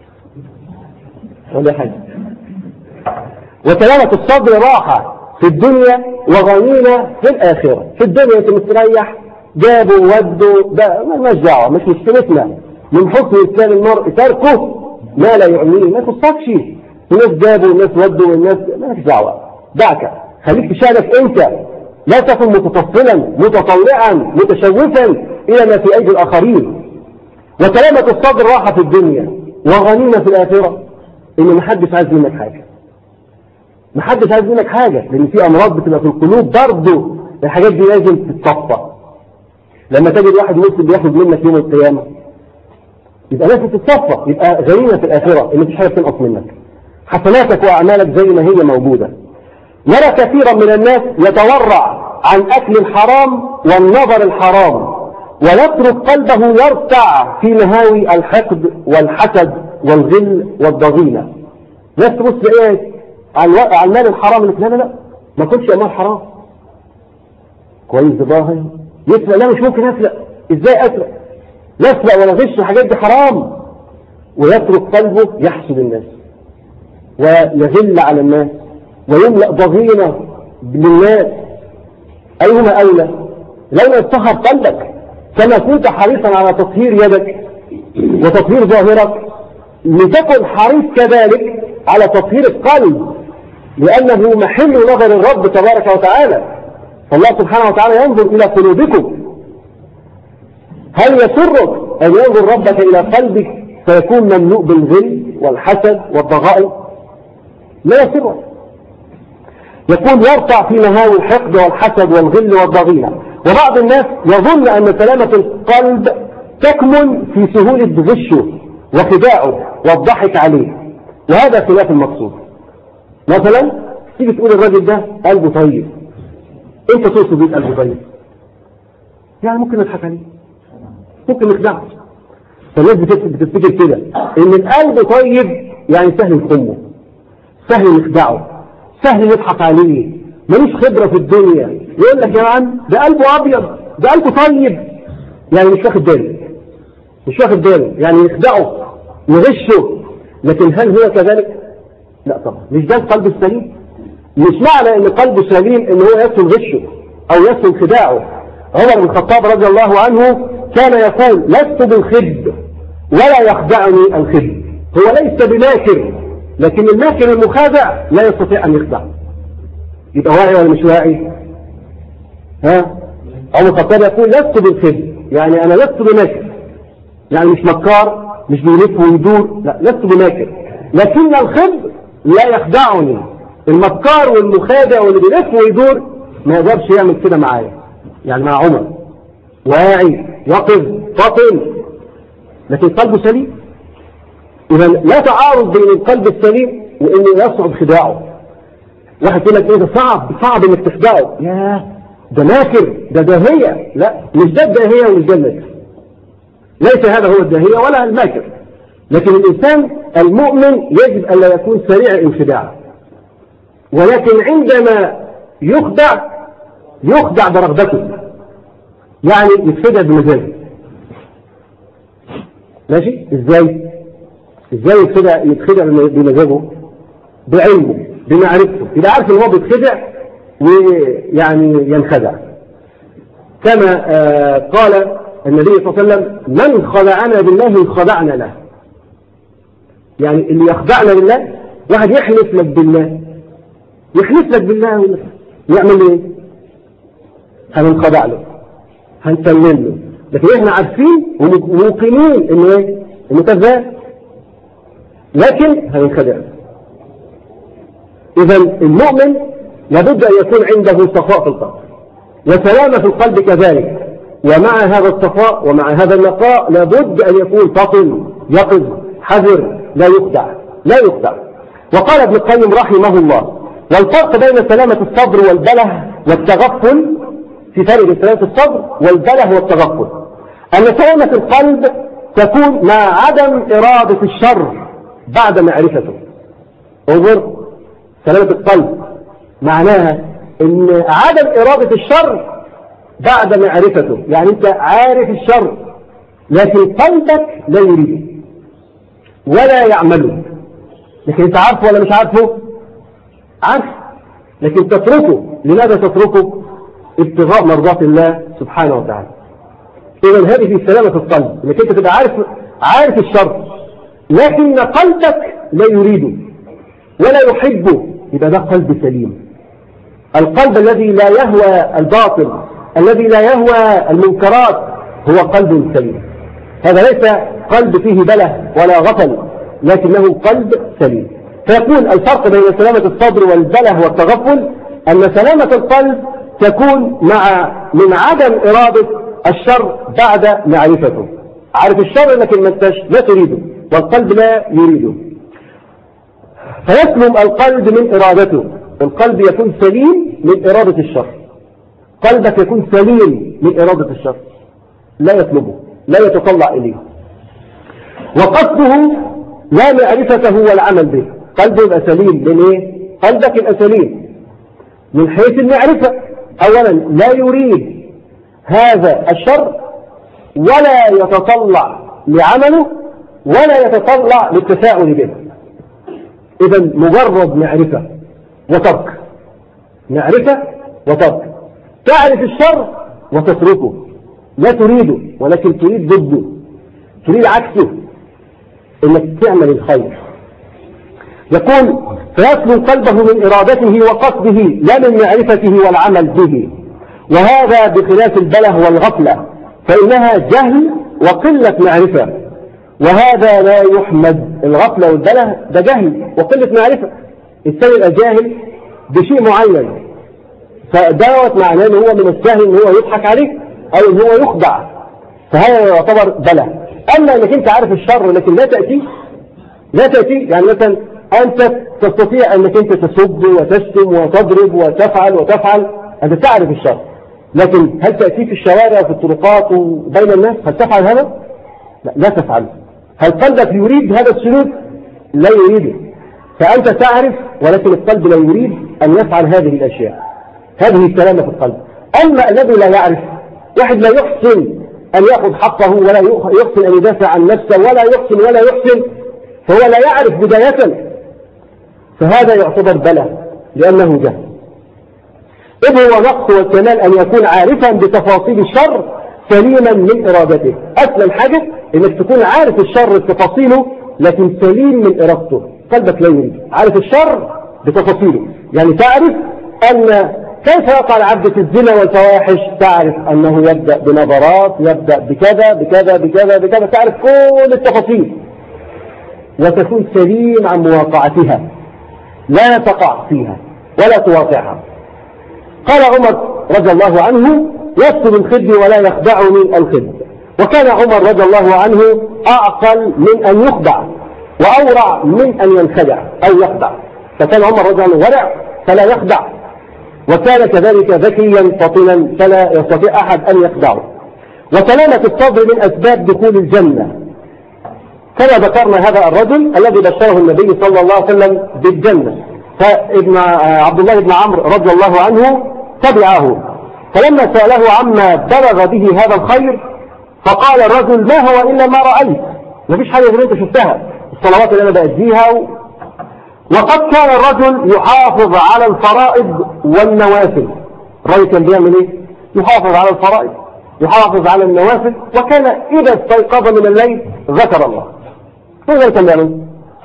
ولا حاجه. وسلامة الصدر راحه في الدنيا وغنيمه في الاخره. في الدنيا انت مستريح جابوا ودوا ده مالناش دعوه مش مشكلتنا، من حسن اسلام المرء تركه ما لا يعنيه، ما تصفش الناس جابوا والناس ودوا والناس مالكش دعوه دعك، خليك تشارك انت، لا تكن متطفلا متطلعا متشوفا الى ما في ايدي الاخرين. وسلامة الصدر راحه في الدنيا وغنيمه في الاخره، ان محدش عايز منك حاجه، محدش عايز منك حاجه، لان في امراض بتبقى في القلوب برضه الحاجات دي لازم تتصفى. لما تجد واحد مسلم بياخد منك يوم القيامه يبقى لازم تتصفى، يبقى غنيمه في الاخره ان مفيش حاجه تنقص منك، حسناتك واعمالك زي ما هي موجوده. نرى كثيرا من الناس يتورع عن اكل الحرام والنظر الحرام ويترك قلبه يرتع في مهاوي الحقد والحسد والغل والضغينه. ناس تبص ايه على المال الحرام اللي لا ما كنتش امال حرام كويس ده ظاهر يسرق، لا مش ممكن اسرق، ازاي اسرق؟ لا اسرق ولا غش، الحاجات دي حرام. ويترك قلبه يحسد الناس ويغل على الناس ويملأ ضغينة للناس. أيهما أولى؟ لو يطهر قلبك كما كنت حريصا على تطهير يدك وتطهير ظاهرك لتكن حريص كذلك على تطهير القلب، لأنه محل نظر الرب تبارك وتعالى. فالله سبحانه وتعالى ينظر إلى قلوبكم. هل يسرك أن ينظر ربك إلى قلبك فيكون مملوء بالغل والحسد والضغائن؟ لا يسرك، يكون يرتع في مهاوي الحقد والحسد والغل والضغينة. وبعض الناس يظن أن سلامة القلب تكمن في سهولة غشه وخداعه والضحك عليه، وهذا خلاف المقصود. مثلا تيجي تقول الراجل ده قلبه طيب، انت تقصد بيه قلبه طيب؟ يعني ممكن نضحك عليه، ممكن نخدعه. فالناس بتفتكر كده ان القلب طيب يعني سهل نخمه، سهل نخدعه، سهل نضحك عليه، ملوش خبرة في الدنيا. يقول لك يا عم ده قلبه ابيض، ده قلبه طيب، يعني مش واخد باله، مش واخد باله، يعني يخدعه يغشه. لكن هل هو كذلك؟ لا طبعا، مش ده القلب السليم. مش معنى ان قلبه سليم ان هو يسهل غشه او يسهل خداعه. عمر بن الخطاب رضي الله عنه كان يقول لست بالخب ولا يخدعني الخب. هو ليس بماكر، لكن الماكر المخادع لا يستطيع ان يخدع. يبقى واعي ولا مش واعي؟ ها؟ عمر بن الخطاب يقول لست بالخب، يعني انا لست بماكر، يعني مش مكار، مش بيلف ويدور، لا لست بماكر، لكن الخب لا يخدعني. المكار والمخادع واللي بيلف ويدور ما يقدرش يعمل كده معايا. يعني مع عمر واعي يقظ فطن، لكن قلبه سليم. إذا لا تعارض بين القلب السليم وإنه يصعب خداعه. واحد يقول لك إيه ده صعب إنك تخدعه، ياه ده ماكر، ده داهية. لا، مش ده الداهية ومش ده الماكر، ليس هذا هو الداهية ولا الماكر. لكن الإنسان المؤمن يجب أن لا يكون سريع الانخداع، ولكن عندما يخدع برغبته، يعني يتخدع بمزاجه. ماشي؟ ازاي يتخدع بمزاجه؟ بعلمه، بمعرفته، يبقى عارف ان هو بيتخدع ويعني ينخدع. كما قال النبي صلى الله عليه وسلم من خدعنا بالله خدعنا له. يعني اللي يخدعنا بالله، واحد يحلف لك بالله، يعمل ايه؟ هننخدع له، هنسلم له، لكن احنا عارفين وموقنين انه ايه؟ انه كذاب، لكن هننخدع. اذا المؤمن لابد ان يكون عنده صفاء في القلب وسلامة في القلب كذلك، ومع هذا الصفاء ومع هذا النقاء لابد ان يكون فطن يقظ حذر، لا يخدع. وقال ابن القيم رحمه الله: والفرق بين سلامة الصدر والبله والتغفل، في فرق بين سلامة الصدر والبله والتغفل، أن سلامة القلب تكون مع عدم إرادة الشر بعد معرفته. انظر، سلامة القلب معناها أن عدم إرادة الشر بعد معرفته، يعني أنت عارف الشر لكن قلبك لا يريده ولا يعمله. لكن أنت عارفه ولا مش عارفه؟ عارف، لكن تتركه. لماذا تتركه؟ ابتغاء مرضات الله سبحانه وتعالى. إذن هذه في سلامة القلب، انك انت تبقى عارف الشر لكن قلبك لا يريده ولا يحبه، يبقى ده قلب سليم. القلب الذي لا يهوى الباطل، الذي لا يهوى المنكرات، هو قلب سليم. هذا ليس قلب فيه بله ولا غفل، لكنه قلب سليم. فيكون الفرق بين سلامة الصدر والبله والتغفل أن سلامة القلب تكون من عدم إرادة الشر بعد معرفته. عارف الشر لكن لا تريده، والقلب لا يريده، فيسلم القلب من إرادته. القلب يكون سليم من إرادة الشر، قلبك يكون سليم من إرادة الشر، لا يطلبه، لا يتطلع إليه، وقصده لا معرفته والعمل به. قلبه يبقى سليم من ايه؟ قلبك يبقى سليم من حيث المعرفة. اولا لا يريد هذا الشر ولا يتطلع لعمله ولا يتطلع للتفاعل به. اذا مجرد معرفة وترك، معرفة وترك. تعرف الشر وتتركه، لا تريده ولكن تريد ضده، تريد عكسه، انك تعمل الخير. يقول فيسلم قلبه من إرادته وقصده لا من معرفته والعمل به، وهذا بخلاف البله والغفلة، فإنها جهل وقلة معرفة، وهذا لا يحمد. الغفلة والبله ده جهل وقلة معرفة. الإنسان يبقى جاهل بشيء معين فدوت معناه ان هو من السهل ان هو يضحك عليك او ان هو يخدع، فهذا يعتبر بلاء. اما انك انت عارف الشر لكن لا تأتي، يعني مثلا انت تستطيع انك انت تسب وتشتم وتضرب وتفعل، انت تعرف الشر، لكن هل تأتي في الشوارع وفي الطرقات وبين الناس هل تفعل هذا؟ لا تفعل. هل قلبك يريد هذا السلوك؟ لا يريده. فأنت تعرف ولكن القلب لا يريد أن يفعل هذه الأشياء، هذه السلامة في القلب. أما الذي لا يعرف، واحد لا يحسن أن يأخذ حقه ولا يحسن أن يدافع عن نفسه ولا يحسن، فهو لا يعرف بداية، فهذا يعتبر بلاء لأنه جهل. إذ هو نقص والكمال أن يكون عارفا بتفاصيل الشر سليما من إرادته. أسلم حاجة إنك تكون عارف الشر بتفاصيله لكن سليم من إرادته، قلبك لا يريد، عارف الشر بتفاصيله، يعني تعرف أن كيف يقع العبد في الزنا والفواحش، تعرف أنه يبدأ بنظرات، يبدأ بكذا بكذا بكذا بكذا، تعرف كل التفاصيل وتكون سليم عن مواقعتها، لا تقع فيها ولا تواقعها. قال عمر رضي الله عنه: يكتب الخد ولا يخدعني الخد. وكان عمر رضي الله عنه أعقل من أن يخدع وأورع من أن ينخدع أو يخدع، فكان عمر رضي الله عنه ورع فلا يخدع، وكان كذلك ذكيا فطنا فلا يستطيع أحد أن يخدعه. وسلامة الصدر من أسباب دخول الجنة، كما ذكرنا هذا الرجل الذي بشره النبي صلى الله عليه وسلم بالجنة، فابن عبد الله بن عمرو رضي الله عنه تبعه، فلما سأله عما بلغ به هذا الخير فقال الرجل: ما هو إلا ما رأيت، مفيش حاجة اللي انت شفتها، الصلوات اللي انا بأديها وقد كان الرجل يحافظ على الفرائض والنوافل. الرجل كان بيعمل ايه؟ يحافظ على الفرائض، يحافظ على النوافل، وكان إذا استيقظ من الليل ذكر الله. ماذا كان يعمل؟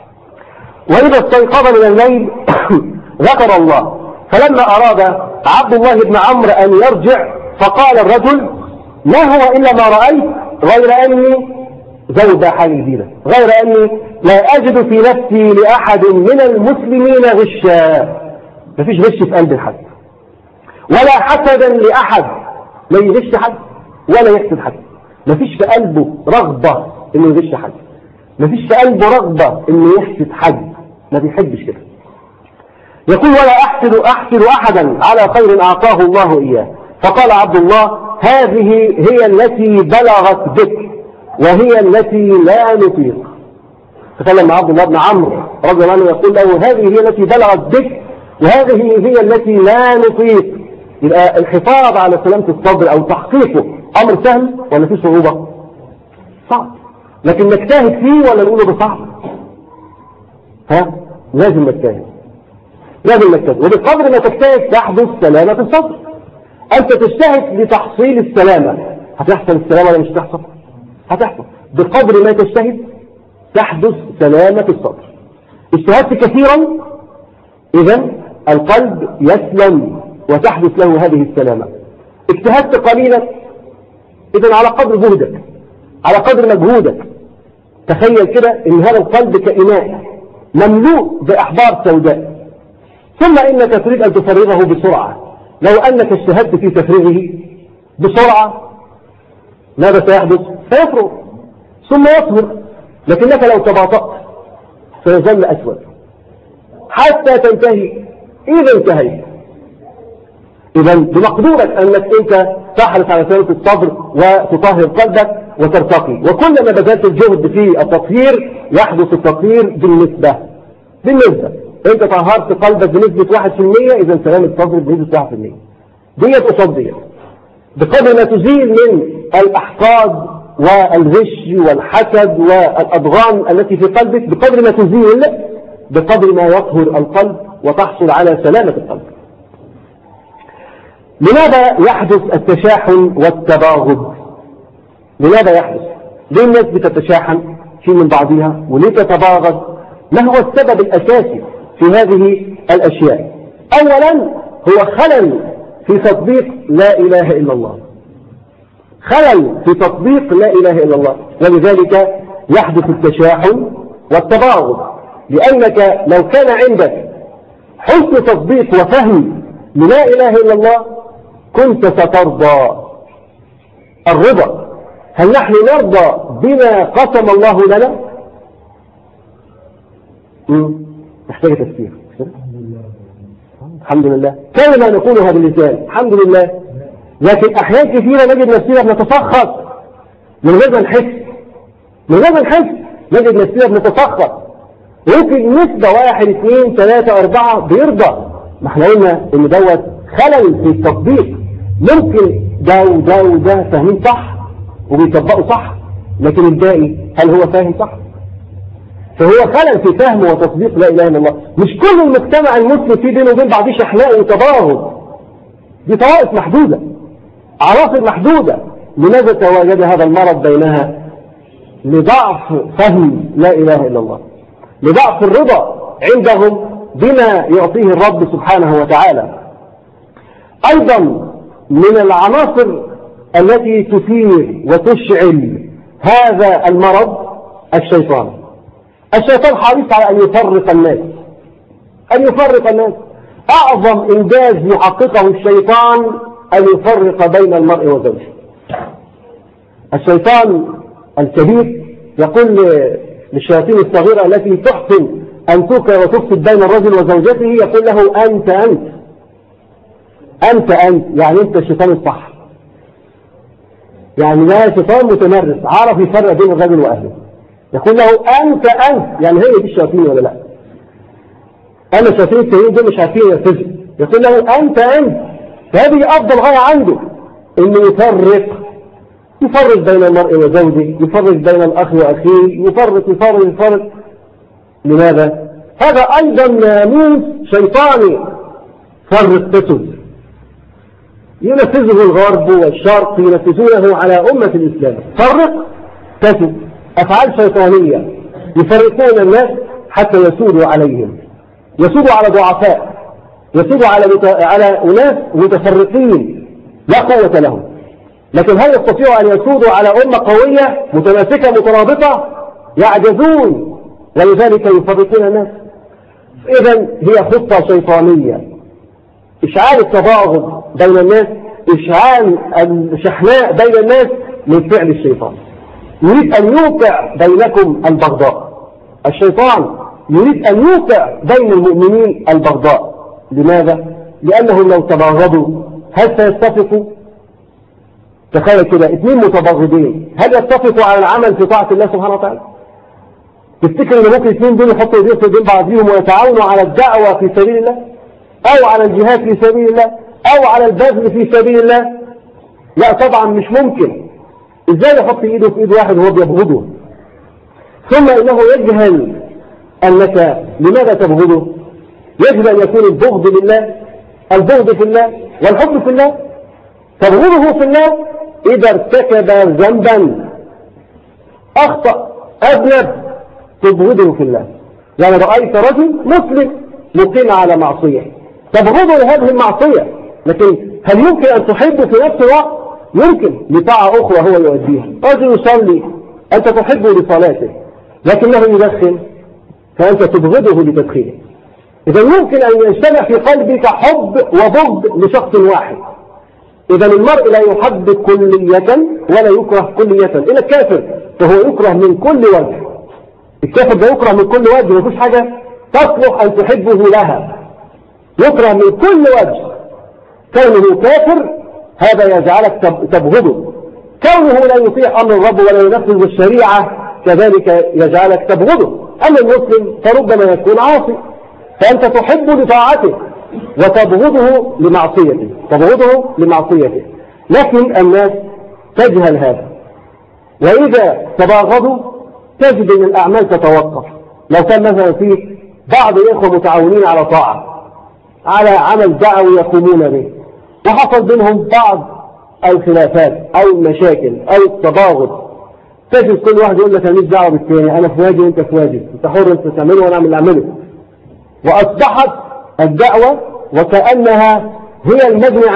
وإذا استيقظ من الليل ذكر الله. فلما أراد عبد الله بن عمرو أن يرجع فقال الرجل: ما هو إلا ما رأيت، غير أني زود حاجة جديدة، غير أني لا أجد في نفسي لأحد من المسلمين غشا. مفيش غش في قلب الحد، ولا حسدا لأحد، لا يغش حد ولا يحسد حد. مفيش في قلبه رغبة إنه يغش حد، مفيش في قلبه رغبة إنه يحسد حد، ما بيحبش كده. يقول: ولا أحسد أحدا على خير أعطاه الله إياه. فقال عبد الله: هذه هي التي بلغت بك وهي التي لا نطيق. تكلم عبد الله بن عمرو رضي الله عنه يقول له: هذه هي التي بلغت بك وهذه هي التي لا نطيق. يبقى الحفاظ على سلامة الصدر أو تحقيقه أمر سهل ولا فيه صعوبة؟ صعب. لكن نجتهد فيه ولا نقوله بصعب؟ لازم نجتهد، وبقدر ما تجتهد تحدث سلامة الصدر. أنت تجتهد لتحصيل السلامة، هتحصل السلامة ولا مش هتحصل؟ هتحصل. بقدر ما تجتهد تحدث سلامة الصدر. اجتهدت كثيرا إذن القلب يسلم وتحدث له هذه السلامة. اجتهدت قليلا إذن على قدر جهدك، على قدر مجهودك. تخيل كده إن هذا القلب كإناء مملوء بأحبار سوداء، ثم إنك تريد أن تفرغه بسرعة. لو أنك اجتهدت في تفريغه بسرعة ماذا سيحدث؟ سيفرغ ثم يصبر، لكنك لو تباطأت سيظل أسود حتى تنتهي. إذا انتهيت، إذا بمقدورك أنك أنت تحرص على سلامة الصدر وتطهر قلبك وترتقي. وكلما بذلت الجهد في التطهير يحدث التطهير بالنسبة. أنت طهرت قلبك بنسبة 1%، إذا سلامة الصدر بنسبة 1%. ديت قصاد ديت. بقدر ما تزيل من الأحقاد والغش والحسد والأضغان التي في قلبك، بقدر ما تزيل بقدر ما يطهر القلب وتحصل على سلامة القلب. لماذا يحدث التشاحن والتباغض؟ لماذا يحدث؟ ليه الناس بتتشاحن في من بعضها وليه تتباغض؟ ما هو السبب الأساسي في هذه الأشياء؟ أولا هو خلل في تطبيق لا إله إلا الله، خلل في تطبيق لا إله إلا الله، ولذلك يحدث التشاحن والتباغض. لأنك لو كان عندك حسن تطبيق وفهم لا إله إلا الله كنت سترضى. الرضا، هل نحن نرضى بما قسم الله لنا؟ محتاجة تفكير. الحمد لله، كلمة نقولها باللسان الحمد لله، لكن أحيان كثيرة نجد نفسنا بنتفخر من غير ما نحس، نجد نفسنا بنتفخر. ويمكن نسبة 1 2 3 4 بيرضى. ما احنا قلنا ان دوت خلل في التطبيق. ممكن ده وده وده فاهمين صح وبيطبقوا صح، لكن الباقي هل هو فاهم صح؟ فهو خلل في فهم وتطبيق لا اله الا الله. مش كل المجتمع المسلم فيه بينه وبين بعضيه شحناء وتباغض، دي طوائف محدودة، عناصر محدودة. لماذا تواجد هذا المرض بينها؟ لضعف فهم لا اله الا الله، لضعف الرضا عندهم بما يعطيه الرب سبحانه وتعالى. أيضا من العناصر التي تثير وتشعل هذا المرض الشيطان. الشيطان حريص على أن يفرق الناس. أعظم إنجاز يحققه الشيطان أن يفرق بين المرء وزوجه. الشيطان الكبير يقول للشياطين الصغيرة التي تحسن أن توقع وتفسد بين الرجل وزوجته، يقول له أنت يعني أنت الشيطان الصح. يعني لا شيطان متمرس عارف يفرق بين الرجل وأهله. يقول له أنت يعني هي دي الشياطين ولا لا؟ أنا الشياطين التانيين دول مش عارفين ينفذوا. يقول له أنت فهذه أفضل غاية عنده، إنه يفرق بين المرء وزوجه، يفرق بين الأخ وأخيه، يفرق. لماذا؟ هذا أيضا ناموس شيطاني فرق تسد، ينفذه الغرب والشرق، ينفذونه على أمة الإسلام. فرق تسد، أفعال شيطانية يفرقون الناس حتى يسودوا عليهم، يسودوا على ضعفاء، يسودوا على أناس متفرقين لا قوة لهم. لكن هل يستطيعوا أن يسودوا على أمة قوية متماسكة مترابطة؟ يعجزون، ولذلك يفرقون الناس. إذن هي خطة شيطانية، إشعال التباغض بين الناس، إشعال الشحناء بين الناس من فعل الشيطان. يريد أن يوقع بينكم البغضاء. الشيطان يريد أن يوقع بين المؤمنين البغضاء. لماذا؟ لأنهم لو تباغضوا هل سيتفقوا؟ تخيل كده 2 متباغضين، هل يتفقوا على العمل في طاعة الله سبحانه وتعالى؟ تفتكر ان ممكن 2 دول يحطوا ايديهم في ايدين بعضهم ويتعاونوا على الدعوة في سبيل الله، او على الجهاد في سبيل الله، او على البذل في سبيل الله؟ لا طبعا مش ممكن. ازاي يحط ايده في ايد واحد وهو بيبغضه؟ ثم انه يجهل انك لماذا تبغضه. يجب ان يكون البغض لله، البغض في الله والحب في الله. تبغضه في الله اذا ارتكب ذنبا، اخطأ، اذنب، تبغضه في الله. يعني رأيت رجل مسلم مقيم على معصية، تبغضه لهذه المعصية، لكن هل يمكن أن تحبه في نفس الوقت؟ يمكن، لطاعة أخرى هو يؤديها. رجل يصلي أنت تحبه لصلاته، لكنه يدخن فأنت تبغضه لتدخينه. إذا يمكن أن يجتمع في قلبك حب وبغض لشخص واحد. إذا المرء لا يحب كلية ولا يكره كلية، إلا الكافر فهو يكره من كل وجه. الكافر ده يكره من كل وجه، مفيش حاجة تصلح أن تحبه لها، يكره من كل وجه. كونه كافر هذا يجعلك تبغضه، كونه لا يطيع أمر الرب ولا ينفذ الشريعة كذلك يجعلك تبغضه. أما المسلم فربما يكون عاصي، فأنت تحب لطاعته وتبغضه لمعصيته، لكن الناس تجهل هذا. وإذا تباغضوا تجد أن الأعمال تتوقف. لو كان مثلا في بعض الإخوة متعاونين على طاعة، على عمل دعوي يقومون به، وحصل بينهم بعض الخلافات أو المشاكل أو التباغض، تجد كل واحد يقول لك أنا ماليش دعوة بالثاني، أنا في واجب وأنت في واجب، أنت حر أنت تعمله وأنا أعمل أعمله. وأصبحت الدعوة وكأنها هي المبني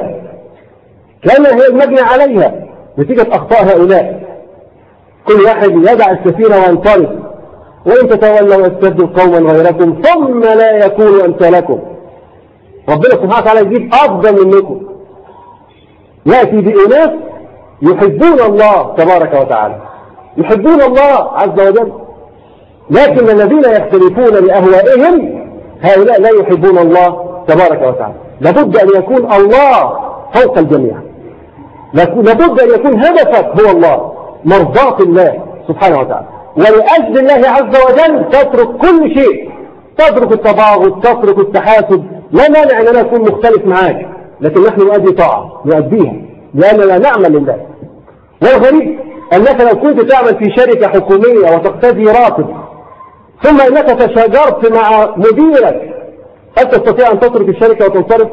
عليها، نتيجة أخطاء هؤلاء. كل واحد يدع السفينة وينطلق، وإن تتولوا يستبدل قوما غيركم ثم لا يكونوا أمثالكم. ربنا سبحانه وتعالى يجيب أفضل منكم، يأتي بأناس يحبون الله تبارك وتعالى، يحبون الله عز وجل، لكن الذين يختلفون بأهوائهم هؤلاء لا يحبون الله تبارك وتعالى. لابد أن يكون الله فوق الجميع، لابد أن يكون هدفك هو الله، مرضاة الله سبحانه وتعالى، ولأجل الله عز وجل تترك كل شيء، تترك التباغض، تترك التحاسد. لا مانع أن أنا أكون مختلف معاك، لكن نحن نؤدي طاعة نؤديها لأننا نعمل لله. والغريب أنك لو كنت تعمل في شركة حكومية وتقتدي راتب، ثم أنك تشاجرت مع مديرك، هل تستطيع أن تترك الشركة وتنصرف؟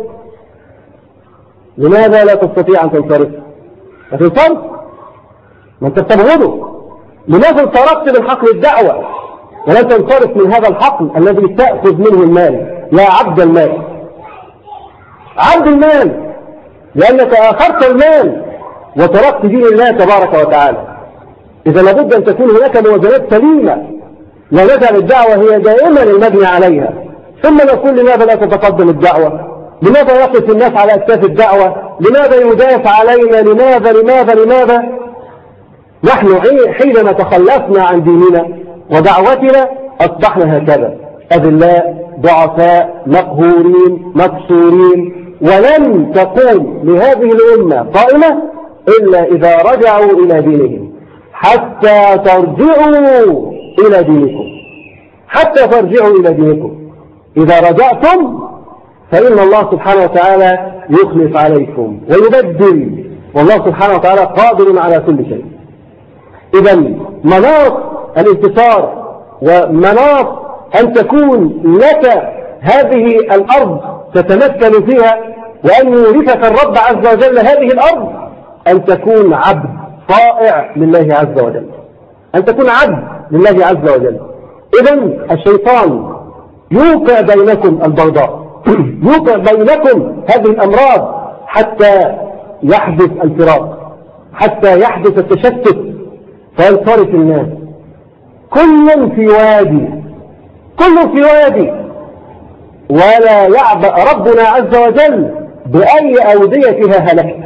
لماذا لا تستطيع أن تنصرف؟ لا تنصرف، ما أنت بتبغضه. لماذا انصرفت من حقل الدعوة ولا تنصرف من هذا الحقل الذي تأخذ منه المال؟ يا عبد المال، عبد المال، لأنك آخرت المال وتركت دين الله تبارك وتعالى. إذا لابد أن تكون هناك موازنات سليمة، لا نجعل الدعوة هي دائما المبني عليها، ثم نقول لماذا لا تتقدم الدعوة؟ لماذا يقف الناس على أكتاف الدعوة؟ لماذا يدافع علينا؟ لماذا؟ نحن حينما تخلفنا عن ديننا ودعوتنا أصبحنا هكذا، أذلاء، ضعفاء، مقهورين، مكسورين. ولن تقوم لهذه الأمة قائمة إلا إذا رجعوا إلى دينهم، حتى ترجعوا إلى دينكم، حتى ترجعوا إلى دينكم. إذا رجعتم فإن الله سبحانه وتعالى يخلف عليكم ويبدل، والله سبحانه وتعالى قادر على كل شيء. إذا مناط الانتصار ومناط أن تكون لك هذه الأرض تتمكن فيها، وأن يورثك الرب عز وجل هذه الأرض، أن تكون عبد طائع لله عز وجل، أن تكون عبد لله عز وجل. إذا الشيطان يوقع بينكم البغضاء، يوقع بينكم هذه الأمراض حتى يحدث الفراق، حتى يحدث التشتت، فينصرف الناس كل في وادي، كل في وادي، ولا يعبأ ربنا عز وجل بأي أوديتها هلكت.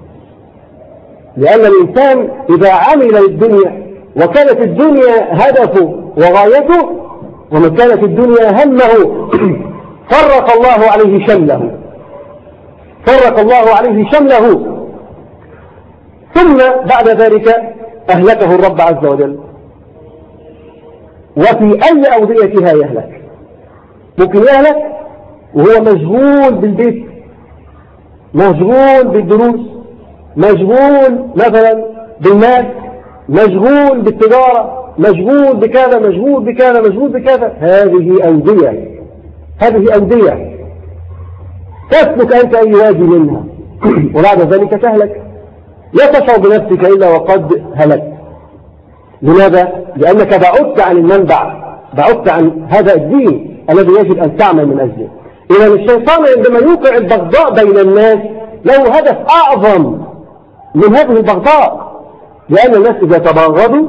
لأن الإنسان إذا عمل الدنيا وكانت الدنيا هدفه وغايته، ومن كانت الدنيا همه، فرق الله عليه شمله، فرق الله عليه شمله، ثم بعد ذلك أهلكه الرب عز وجل. وفي أي أوديتها يهلك؟ ممكن يهلك وهو مشغول بالبيت، مشغول بالدروس، مشغول مثلا بالمال، مشغول بالتجارة، مشغول بكذا، مشغول بكذا، مشغول بكذا. هذه أودية، هذه أودية تسلك أنت أي وادي منها وبعد ذلك تهلك. لا تشعر بنفسك إلا وقد هلكت. لماذا؟ لأنك بعدت عن المنبع، بعدت عن هذا الدين الذي يجب أن تعمل من أجله. إذا الشيطان عندما يوقع البغضاء بين الناس له هدف أعظم من هذه البغضاء، لأن الناس إذا تباغضوا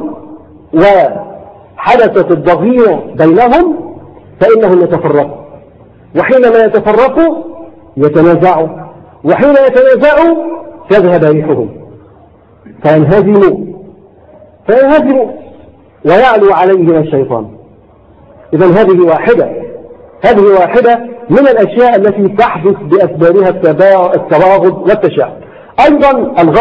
وحدثت الضغينة بينهم فإنهم يتفرقوا، وحينما يتفرقوا يتنازعوا، وحين يتنازعوا تذهب ريحهم فينهزموا ويعلو عليهم الشيطان. إذا هذه واحدة من الأشياء التي تحدث بأسبابها التباغض والتشاؤم. أيضا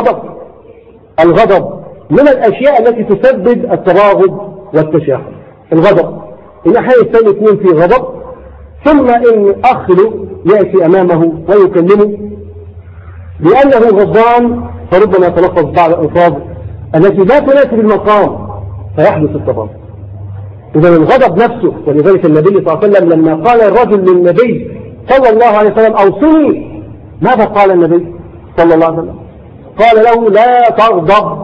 الغضب من الأشياء التي تسبب التباغض والتشاؤم. الغضب إن أحيانا الإنسان يكون في غضب، ثم إن أخ له يأتي أمامه ويكلمه لأنه غضبان، فربما يتلفظ بعض الألفاظ التي لا تناسب المقام فيحدث التباغض. إذا الغضب نفسه، ولذلك النبي صلى الله عليه وسلم لما قال الرجل للنبي صلى الله عليه وسلم أوصني، ماذا قال النبي صلى الله عليه وسلم؟ قال له لا تغضب،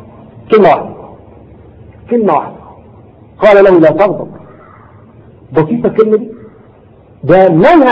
كلمة واحدة قال له لا تغضب. بسيطة الكلمة دي، ده منهج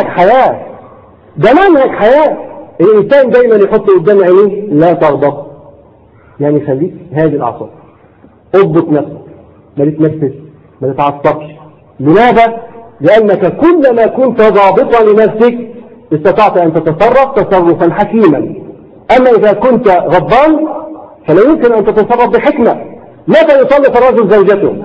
حياة. الإنسان دايما يحط قدام عينيه لا تغضب، يعني خليك هذه الأعصاب، اضبط نفسك، ما تتنفس، ما تتعصبش. لماذا؟ لأنك كلما كنت ضابطا لنفسك استطعت أن تتصرف تصرفا حكيما. أما إذا كنت غضبان فلا يمكن أن تتصرف بحكمة. متى يطلق الرجل زوجته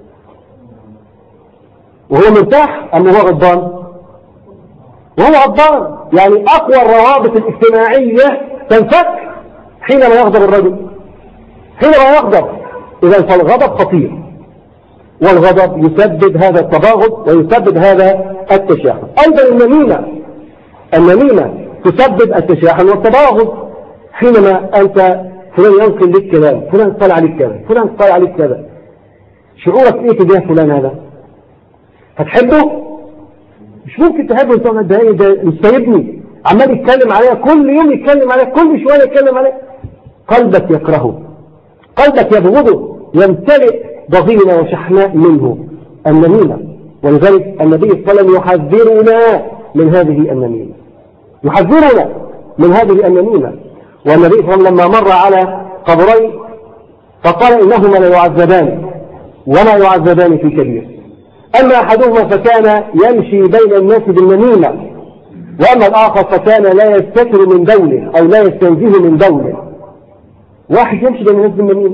وهو مرتاح أم هو غضبان؟ وهو غضبان. يعني أقوى الروابط الاجتماعية تنفك حينما يغضب الرجل، حينما يغضب. إذا فالغضب خطير، والغضب يسبب هذا التباغض ويسبب هذا التشاحن. أيضا النميمة تسبب التشاحن والتباغض. حينما أنت فلان ينقل لك كلام، فلان قال عليك كذا، فلان قال عليك كذا، شعورك إيه تجاه فلان هذا؟ هتحبه؟ مش ممكن تحبه. انت متضايق، ده مش سايبني، عمال يتكلم عليها كل يوم، يتكلم عليها كل شويه، يتكلم عليها. قلبك يكرهه، قلبك يبغضه، يمتلئ ضغينة وشحناء منه النميمة. ولذلك النبي صلى الله عليه وسلم يحذرنا من هذه النميمة، يحذرنا من هذه النميمة. والنبي صلى الله عليه وسلم لما مر على قبرين فقال إنهما لا يعذبان وما يعذبان في كبير. أما أحدهما فكان يمشي بين الناس بالنميمة، وأما الآخر فكان لا يستتر من بوله أو لا يستنزه من بوله. واحد يمشي بين الناس بالنميمة،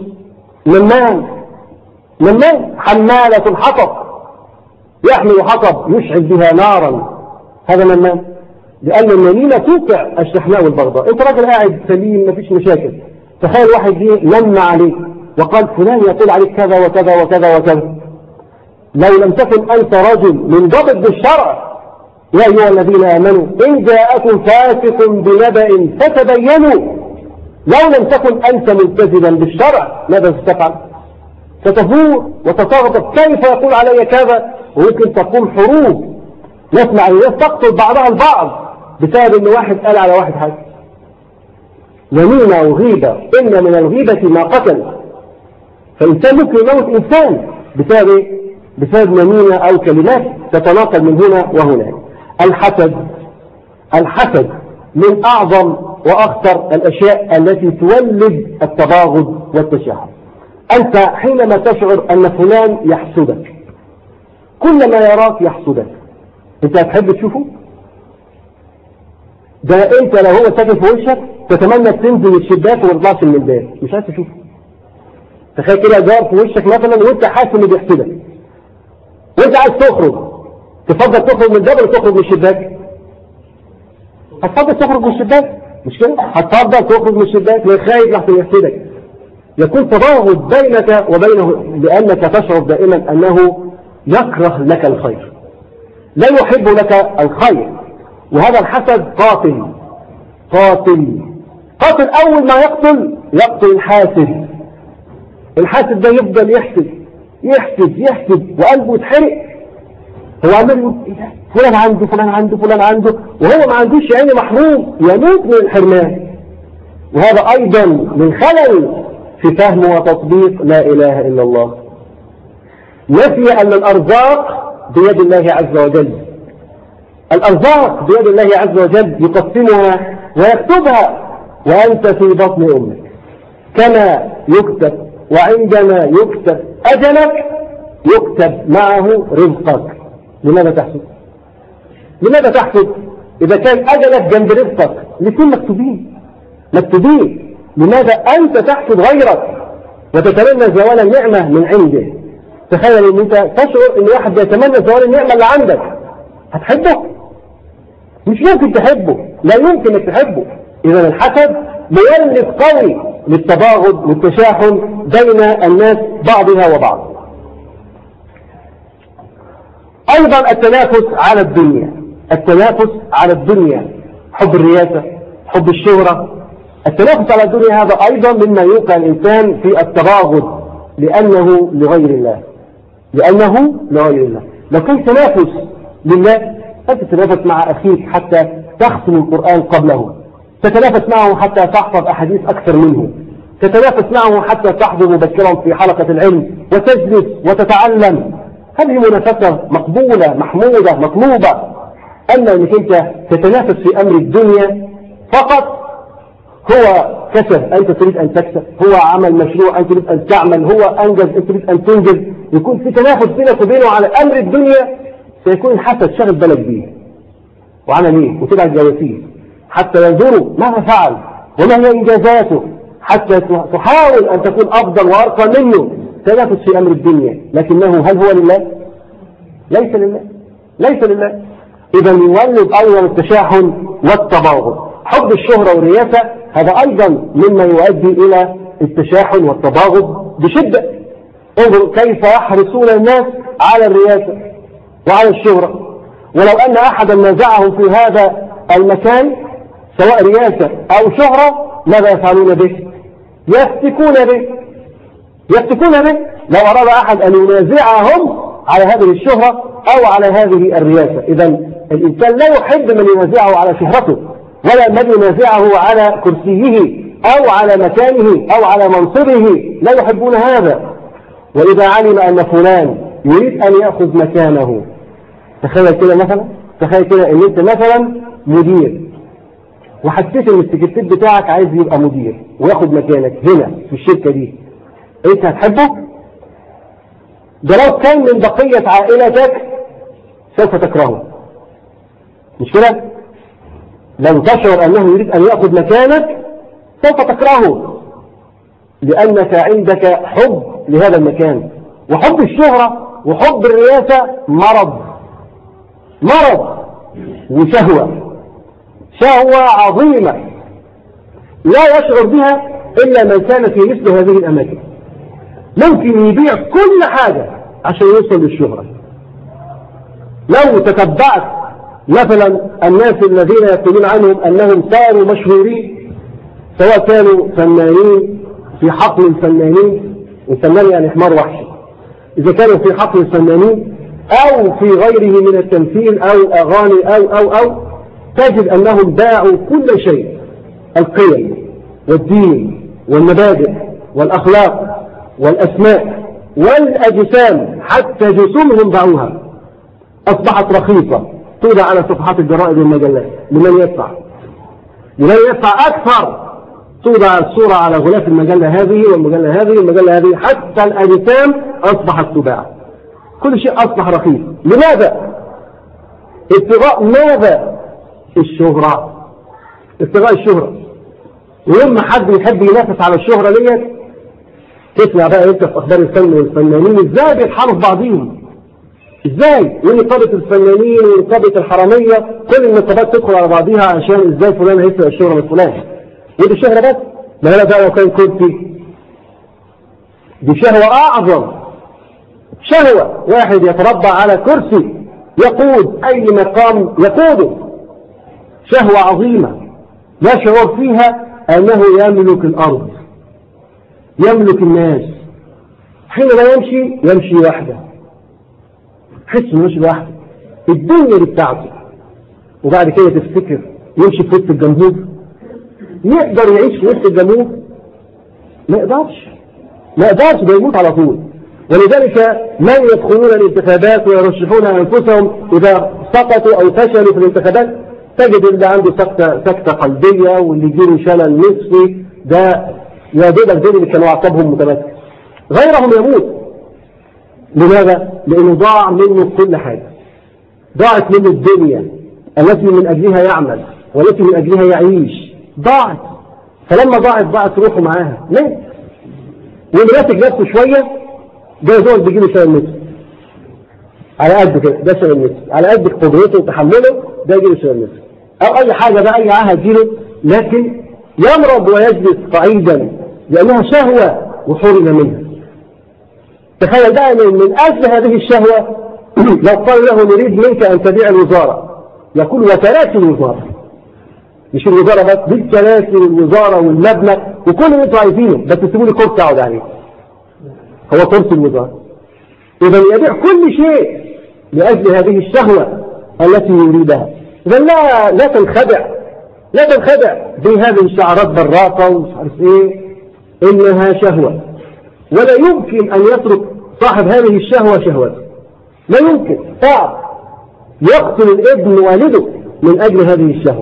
نمان حمالة الحطب، يحمل حطب يشعل بها نارا، هذا نمان. لأن النميمة توقع الشحناء والبغضاء. أنت راجل قاعد سليم ما فيش مشاكل، تخيل واحد جه نم عليك وقال فلان يقول عليك كذا وكذا وكذا وكذا. لو لم تكن أنت رجل منضبط بالشرع، يا أيها الذين آمنوا إن جاءكم فاسق بنبأ فتبينوا، لو لم تكن أنت ملتزما بالشرع ماذا ستفعل؟ ستثور وتتغضب، كيف يقول علي كذا؟ ويمكن تقوم حروب، نسمع الناس تقتل بعضها البعض بسبب ان واحد قال على واحد حاجه. نميمه وغيبه، ان من الغيبه ما قتل. فالانسان ممكن يموت انسان بسبب نميمه او كلمات تتناقل من هنا وهناك. الحسد من اعظم واخطر الاشياء التي تولد التباغض والتشاحن. انت حينما تشعر ان فلان يحسدك، كل ما يراك يحسدك، انت هتحب تشوفه؟ ده انت لو هو ساكن في وشك تتمنى تنزل الشباك وما تطلعش من الباب، مش عايز تشوفه. تخيل كده جار في وشك مثلا وانت حاسس انه بيحسدك، وانت عايز تخرج، تفضل تخرج من الباب ولا تخرج من الشباك؟ هتفضل تخرج من الشباك، مش كده؟ هتفضل تخرج من الشباك وخايف لحسن يحسدك. يكون تباغض بينك وبينه لانك تشعر دائما انه يكره لك الخير، لا يحب لك الخير. وهذا الحسد قاتل أول ما يقتل الحاسد. الحاسد ده يفضل يحسد وقلبه يتحرق. هو عمال يقول فلان عنده وهو ما عندوش، يعني محروم يموت من الحرمان. وهذا أيضا من خلل في فهم وتطبيق لا إله إلا الله. نفي أن الأرزاق بيد الله عز وجل، الأرزاق بيد الله عز وجل، يقسمها ويكتبها وأنت في بطن أمك كما يكتب. وعندما يكتب أجلك يكتب معه رزقك. لماذا تحسد؟ إذا كان أجلك جنب رزقك الاثنين مكتوبين. لماذا أنت تحسد غيرك وتتمنى زوال النعمة من عنده؟ تخيل ان انت تشعر ان واحد بيتمنى زوال النعمة اللي عندك، هتحبه؟ مش ممكن تحبه، لا يمكن انك تحبه. اذا الحسد مولد قوي للتباغض والتشاحن بين الناس بعضها وبعض. ايضا التنافس على الدنيا، حب الرياسة، حب الشهرة. التنافس على الدنيا هذا ايضا مما يوقع الانسان في التباغض لانه لغير الله. لو كان تنافس لله، أنت تتنافس مع أخيك حتى تختم القرآن قبله، تتنافس معه حتى تحفظ أحاديث أكثر منه، تتنافس معه حتى تحضر مبكرا في حلقة العلم وتجلس وتتعلم. هذه منافسة مقبولة محمودة مطلوبة. أما أنك أنت تتنافس في أمر الدنيا فقط، هو كسب أنت تريد أن تكسب، هو عمل مشروع أنت تريد أن تعمل، هو أنجز أنت تريد أن تنجز، يكون في تنافس بينك وبينه على أمر الدنيا، سيكون الحسد شغل بالك بيه. وعمل ايه، وتبعت جواسيس حتى ينظروا ماذا فعل وما هي انجازاته، حتى تحاول ان تكون افضل وارقى منه، تنافس في امر الدنيا. لكنه هل هو لله؟ ليس لله، ليس لله. اذا يولد ايضا التشاحن والتباغض. حب الشهرة والرياسة هذا ايضا مما يؤدي الى التشاحن والتباغض بشدة. انظر كيف يحرصون الناس على الرياسة وعلى الشهرة، ولو ان احدا نازعهم في هذا المكان سواء رياسة او شهرة ماذا يفعلون به؟ يفتكون به، يفتكون به. لو اراد احد ان ينازعهم على هذه الشهرة او على هذه الرياسة. اذا الانسان لا يحب من ينازعه على شهرته، ولا من ينازعه على كرسيه او على مكانه او على منصبه، لا يحبون هذا. واذا علم ان فلان يريد ان يأخذ مكانه، تخيل كده مثلا، تخيل كده ان انت مثلا مدير وحسيت ان السكرتير بتاعك عايز يبقى مدير وياخد مكانك هنا في الشركة دي، انت هتحبه؟ ده لو كان من بقية عائلتك سوف تكرهه، مش كده؟ لو تشعر انه يريد ان يأخذ مكانك سوف تكرهه، لانك عندك حب لهذا المكان. وحب الشهرة وحب الرياسة مرض، مرض وشهوة، شهوة عظيمة لا يشعر بها إلا من كان في مثل هذه الأماكن. ممكن يبيع كل حاجة عشان يوصل للشهرة. لو تتبعت مثلا الناس الذين يقولون عنهم أنهم صاروا مشهورين، سواء كانوا فنانين في حقل الفنانين، الفنان يعني حمار وحشي، إذا كانوا في حقل الفنانين أو في غيره من التمثيل أو أغاني أو تجد أنهم باعوا كل شيء، القيم والدين والمبادئ والأخلاق والأسماء والأجسام، حتى جسومهم باعوها، أصبحت رخيصة توضع على صفحات الجرائد والمجلات. لمن يدفع؟ لمن يدفع أكثر توضع الصورة على غلاف المجلة هذه والمجلة هذه والمجلة هذه، حتى الأجسام أصبحت تباع. كل شيء أصبح رخيص. لماذا؟ ابتغاء ماذا؟ الشهرة، ابتغاء الشهرة. ولما حد يحب ينافس على الشهرة ديت، تسمع بقى انت في اخبار الفن والفنانين ازاي بيتحاربوا بعضهم، ازاي ونقابة الفنانين ونقابة الحرامية، كل النقابات تدخل على بعضها عشان ازاي فلان هيسرق الشهرة من فلان. ودي الشهرة بس، ما هلا بقى لو كان كرسي، دي شهوة اعظم، شهوة واحد يتربع على كرسي يقود اي مقام يقوده، شهوة عظيمة يشعر فيها أنه يملك الأرض، يملك الناس. حينما يمشي وحده، حس انه يمشي لوحده، الدنيا دي بتاعته. وبعد كده تفتكر يمشي في وسط الجمهور، يقدر يعيش في وسط الجمهور؟ ما يقدرش، ده يموت على طول. ولذلك من يدخلون الانتخابات ويرشحون أنفسهم إذا سقطوا أو فشلوا في الانتخابات، تجد اللي عنده سكتة قلبية، واللي يجيله شلل نصفي، ده يا دوبك دول اللي كانوا أعصابهم متماسكة، غيرهم يموت. لماذا؟ لأنه ضاع منه كل حاجة، ضاعت منه الدنيا التي من أجلها يعمل والتي من أجلها يعيش، ضاعت. فلما ضاعت روحه معاها، ليه؟ ومراتك نفسه شوية، ده دول بيجيله شلل نصفي على قد كده، ده شلل نصفي على قد قدرته وتحمله، ده يجيله شلل نصفي، أو أي حاجة بقى أي عاهة تجيله، لكن يمرض ويجلس صعيدا لأنها شهوة وحرم منها. تخيل بقى من أجل هذه الشهوة لو قال له نريد منك أن تبيع الوزارة، يقول وكراسي الوزارة، مش الوزارة بس، بالكراسي والوزارة والمبنى وكل اللي انتوا عايزينه، بس تسيبوا لي كرسي أقعد عليه، هو كرسي الوزارة. إذا يبيع كل شيء لأجل هذه الشهوة التي يريدها. إذا لا تنخدع بهذه الشعارات براقة ومش عارف ايه، انها شهوة، ولا يمكن ان يترك صاحب هذه الشهوة شهوته، لا يمكن. صعب يقتل الابن والده من اجل هذه الشهوة.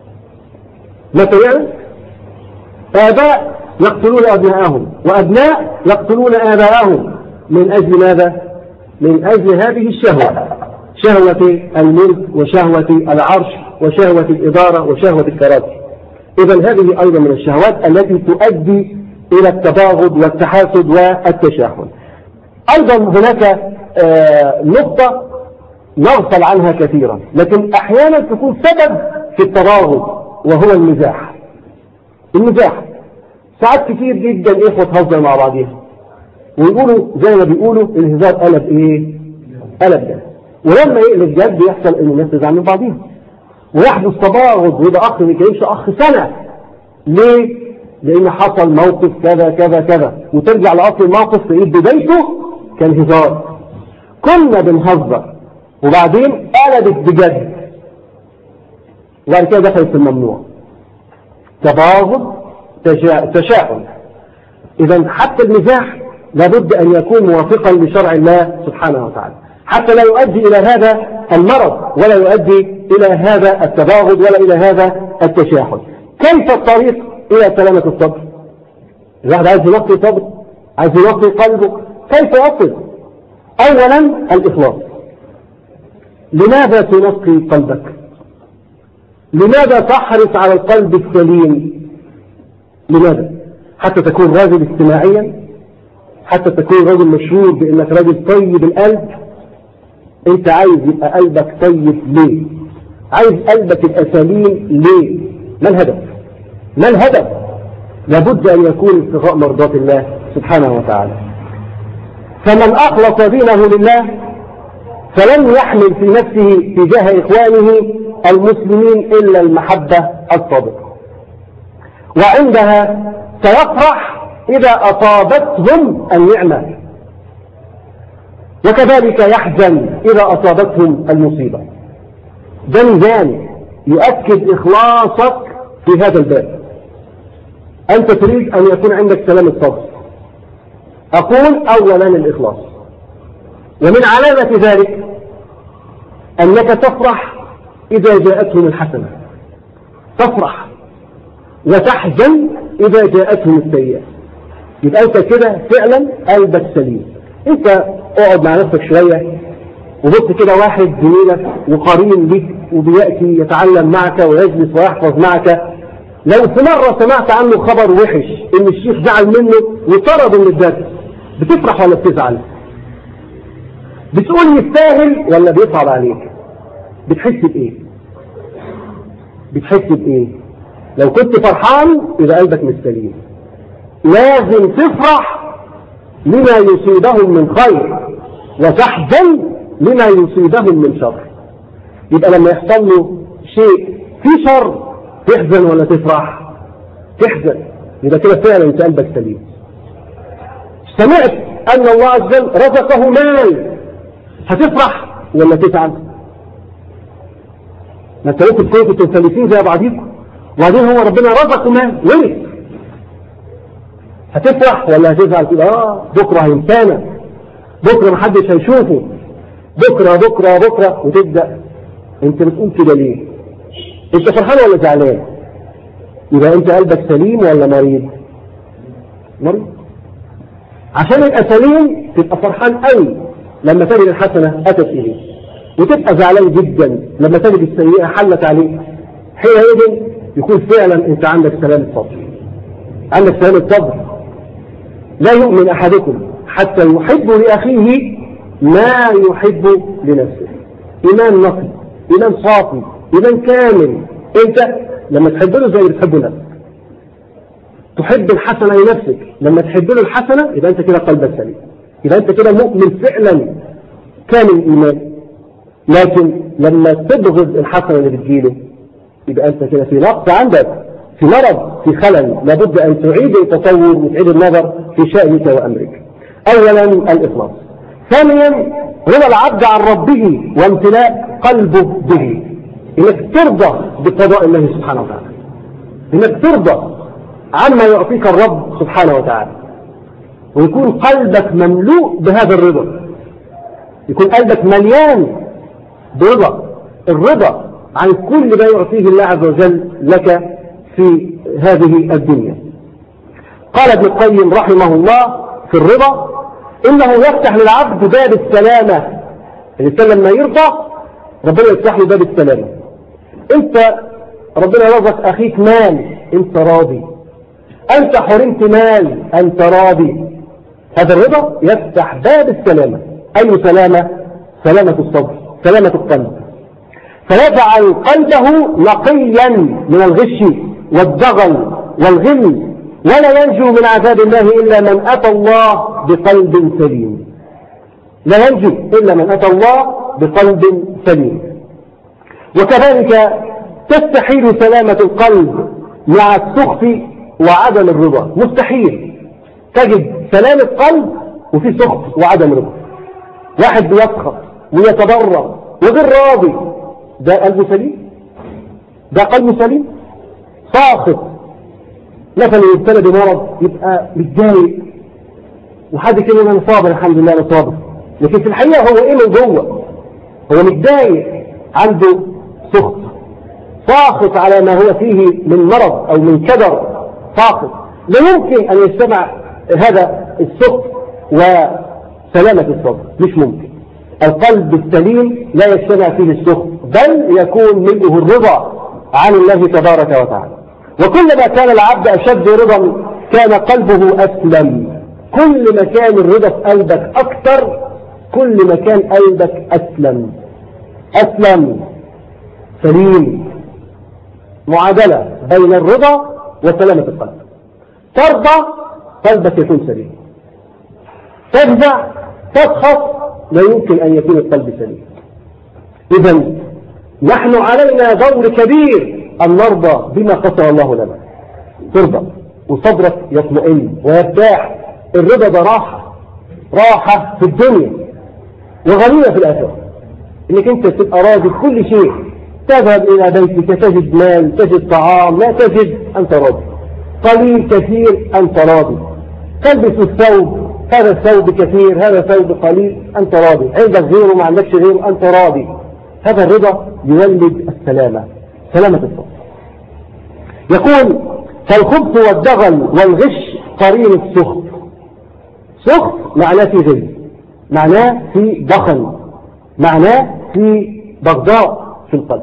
مثلا آباء يقتلون أبناءهم، وأبناء يقتلون آباءهم من أجل ماذا؟ من أجل هذه الشهوة، شهوة الملك وشهوة العرش وشهوة الإدارة وشهوة الكراسي. إذن هذه أيضا من الشهوات التي تؤدي إلى التباغض والتحاسد والتشاحن. أيضا هناك نقطة نغفل عنها كثيرا لكن أحيانا تكون سبب في التباغض، وهو المزاح. المزاح ساعات كتير جدا إخوة تهزر مع بعضها ويقولوا زي ما بيقولوا الهزار قلب إيه؟ قلب جد. ولما يقلب جد يحصل إن الناس تزعل من بعضها ويحدث تباغض، وده أخ ما يكلمش أخ سنة. ليه؟ لأن حصل موقف كذا كذا كذا، وترجع لأصل الموقف تلاقيه بدايته كان هزار، كنا بنهزر وبعدين قلبت بجد وبعد كده دخلت في الممنوع. تباغض، تشاؤم. إذا حتى المزاح لابد أن يكون موافقا لشرع الله سبحانه وتعالى، حتى لا يؤدي إلى هذا المرض ولا يؤدي إلى هذا التباغض ولا إلى هذا التشاحن. كيف الطريق إلى سلامة الصدر؟ الواحد عايز ينقي صدره، عايز ينقي قلبه، كيف يصل؟ أولا الإخلاص. لماذا تنقي قلبك؟ لماذا تحرص على القلب السليم؟ لماذا؟ حتى تكون راجل اجتماعيا، حتى تكون راجل مشهور بأنك راجل طيب القلب. انت عايز يبقى قلبك طيب ليه؟ عايز قلبك يبقى سليم ليه؟ ما الهدف؟ ما الهدف؟ لابد أن يكون ابتغاء مرضات الله سبحانه وتعالى. فمن أخلص دينه لله فلن يحمل في نفسه تجاه إخوانه المسلمين إلا المحبة الصادقة، وعندها سيفرح إذا أصابتهم النعمة، وكذلك يحزن إذا أصابتهم المصيبة. ده ميزان يؤكد إخلاصك في هذا الباب. أنت تريد أن يكون عندك سلام الصدر، أقول أولا الإخلاص، ومن علامة ذلك أنك تفرح إذا جاءتهم الحسنة، تفرح وتحزن إذا جاءتهم السيئة. يبقى أنت كده فعلا قلبك سليم. أنت اقعد مع نفسك شوية وبص كده واحد زميلك وقرين لك وبيأتي يتعلم معك ويجلس ويحفظ معك، لو في مرة سمعت عنه خبر وحش إن الشيخ زعل منه وطرد من الدرس، بتفرح ولا بتزعل؟ بتقول يستاهل ولا بيصعب عليك؟ بتحس بإيه؟ بتحس بإيه؟ لو كنت فرحان يبقى قلبك مش سليم. لازم تفرح لما يصيبهم من خير وتحزن لما يصيبهم من شر. يبقى لما يحصل له شيء في شر تحزن ولا تفرح؟ تحزن. يبقى كده فعلا انت قلبك سليم. سمعت ان الله عز وجل رزقه مال، هتفرح ولا تزعل؟ ما انت ممكن تكونوا متفلسين زي بعضيكم وبعدين هو ربنا رزقه مال ورث، هتفرح ولا هتزعل؟ كده بكره هينسانا، بكره محدش هيشوفه، بكره بكره بكره، وتبدا انت بتقول كده ليه؟ انت فرحان ولا زعلان؟ يبقى انت قلبك سليم ولا مريض؟ مريض. عشان يبقى سليم تبقى فرحان قوي لما تجد الحسنه اتت اليك، وتبقى زعلان جدا لما تجد السيئه حلت عليك. حينئذ يكون فعلا انت عندك سلام الصدر، عندك سلام الصدر. لا يؤمن احدكم حتى يحب لاخيه ما يحب لنفسه. ايمان نقي، ايمان صافي، ايمان كامل. انت لما تحب له زي بتحب نفسك، تحب الحسنه لنفسك، لما تحب له الحسنه يبقى انت كده قلبك سليم، يبقى انت كده مؤمن فعلا كامل الايمان. لكن لما تبغض الحسنه اللي بتجيله يبقى انت كده في نقص عندك، في مرض، في خلل. لابد ان تعيد التصور وتعيد النظر في شأنك وامرك. اولا الاخلاص. ثانيا رضا العبد عن ربه وامتلاء قلبه به، انك ترضى بقضاء الله سبحانه وتعالى، انك ترضى عما يعطيك الرب سبحانه وتعالى، ويكون قلبك مملوء بهذا الرضا، يكون قلبك مليان برضا، الرضا عن كل ما يعطيه الله عز وجل لك في هذه الدنيا. قال ابن القيم رحمه الله في الرضا: إنه يفتح للعبد باب السلامة. الإنسان لما يرضى ربنا يفتح له باب السلامة. انت ربنا رزق اخيك مال، انت راضي. انت حرمت مال، انت راضي. هذا الرضا يفتح باب السلامة. اي سلامة؟ سلامة الصدر، سلامة القلب. فيجعل قلبه نقيا من الغش والدغل والغل، ولا ينجو من عذاب الله إلا من أتى الله بقلب سليم. لا ينجو إلا من أتى الله بقلب سليم. وكذلك تستحيل سلامة القلب مع السخط وعدم الرضا. مستحيل تجد سلامة قلب وفي سخط وعدم رضا. واحد بيسخط ويتضرر وغير راضي، ده قلبه سليم؟ ده قلبه سليم؟ ساخط. مثلا يبتلى بمرض يبقى متضايق، وحد كده انا صابر الحمد لله انا صابر، لكن في الحقيقه هو ايه من جوه؟ هو متضايق، عنده سخط، ساخط على ما هو فيه من مرض او من كدر، ساخط. لا يمكن ان يجتمع هذا السخط وسلامه الصدر، مش ممكن. القلب السليم لا يجتمع فيه السخط، بل يكون ملئه الرضا عن الله تبارك وتعالى. وكلما كان العبد أشد رضا كان قلبه أسلم. كل ما كان الرضا في قلبك أكثر كل ما كان قلبك أسلم. أسلم سليم، معادلة بين الرضا وسلامة القلب. ترضى قلبك يكون سليم، تفزع تسخط لا يمكن أن يكون القلب سليم. إذن نحن علينا دور كبير أن نرضى بما قسم الله لنا. ترضى وصدرك يطمئن ويرتاح. الرضا ده راحة، راحة في الدنيا وغنيمة في الآخرة. إنك أنت تبقى راضي بكل شيء. تذهب إلى بيتك تجد مال، تجد طعام، لا تجد، أنت راضي. قليل كثير أنت راضي. تلبس الثوب، هذا الثوب كثير، هذا ثوب قليل، أنت راضي. عندك غيره ما عندكش غيره، أنت راضي. هذا الرضا يولد السلامة، سلامة الصدر. يقول فالخبث والدغل والغش قرين السخط. سخط معناه في غل، معناه في دخل، معناه في بغضاء في القلب.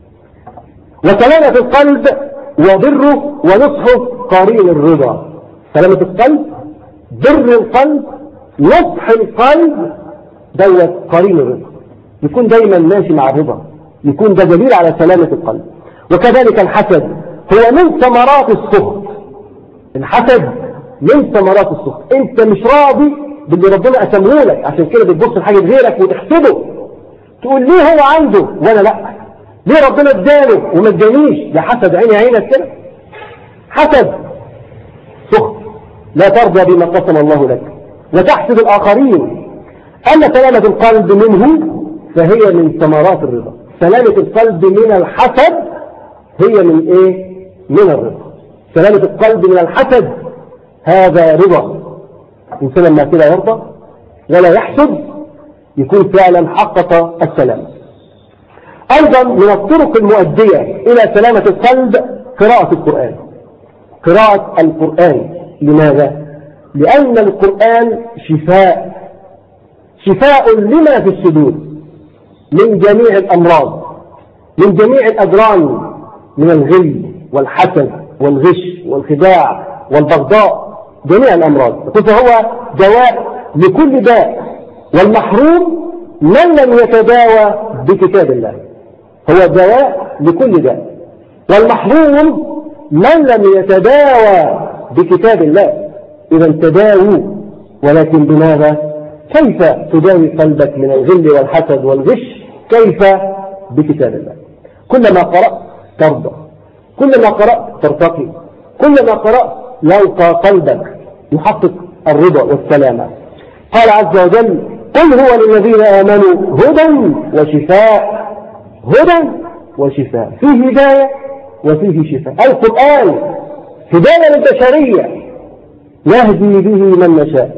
وسلامة القلب وبره ونصحه قرين الرضا. سلامة القلب، بر القلب، نصح القلب، دوت قرين الرضا. يكون دايما ماشي مع الرضا، يكون ده دليل على سلامة القلب. وكذلك الحسد هو من ثمرات السخط. الحسد من ثمرات السخط. انت مش راضي باللي ربنا قسمه لك، عشان كده بتبص لحاجه غيرك وتحسده، تقول ليه هو عنده وانا لا؟ ليه ربنا اداله وما ادانيش؟ ده حسد، عيني عينك كده. حسد سخط، لا ترضى بما قسم الله لك وتحسد الاخرين. اما سلامة القلب منه فهي من ثمرات الرضا. سلامة القلب من الحسد هي من ايه؟ من الرضا. سلامة القلب من الحسد هذا رضا. الإنسان لما كده يرضى ولا يحسد يكون فعلا حقق السلام. أيضا من الطرق المؤدية إلى سلامة القلب قراءة القرآن. قراءة القرآن. لماذا؟ لأن القرآن شفاء، شفاء لما في الصدور من جميع الأمراض، من جميع الأجرام، من الغل والحسد والغش والخداع والبغضاء، جميع الأمراض. فهو دواء لكل داء. والمحروم من لم يتداوى بكتاب الله. هو دواء لكل داء. والمحروم من لم يتداوى بكتاب الله. إذا تداووا، ولكن بماذا؟ كيف تداوي قلبك من الغل والحسد والغش؟ كيف؟ بكتاب الله. كلما قرأت ترضى، كلما قرأت ترتقي، كلما قرأت يلقى قلبك يحقق الرضا والسلامة. قال عز وجل قل هو للذين آمنوا هدى وشفاء. هدى وشفاء، فيه هداية وفيه شفاء. القرآن هداية للبشرية يهدي به من نشاء،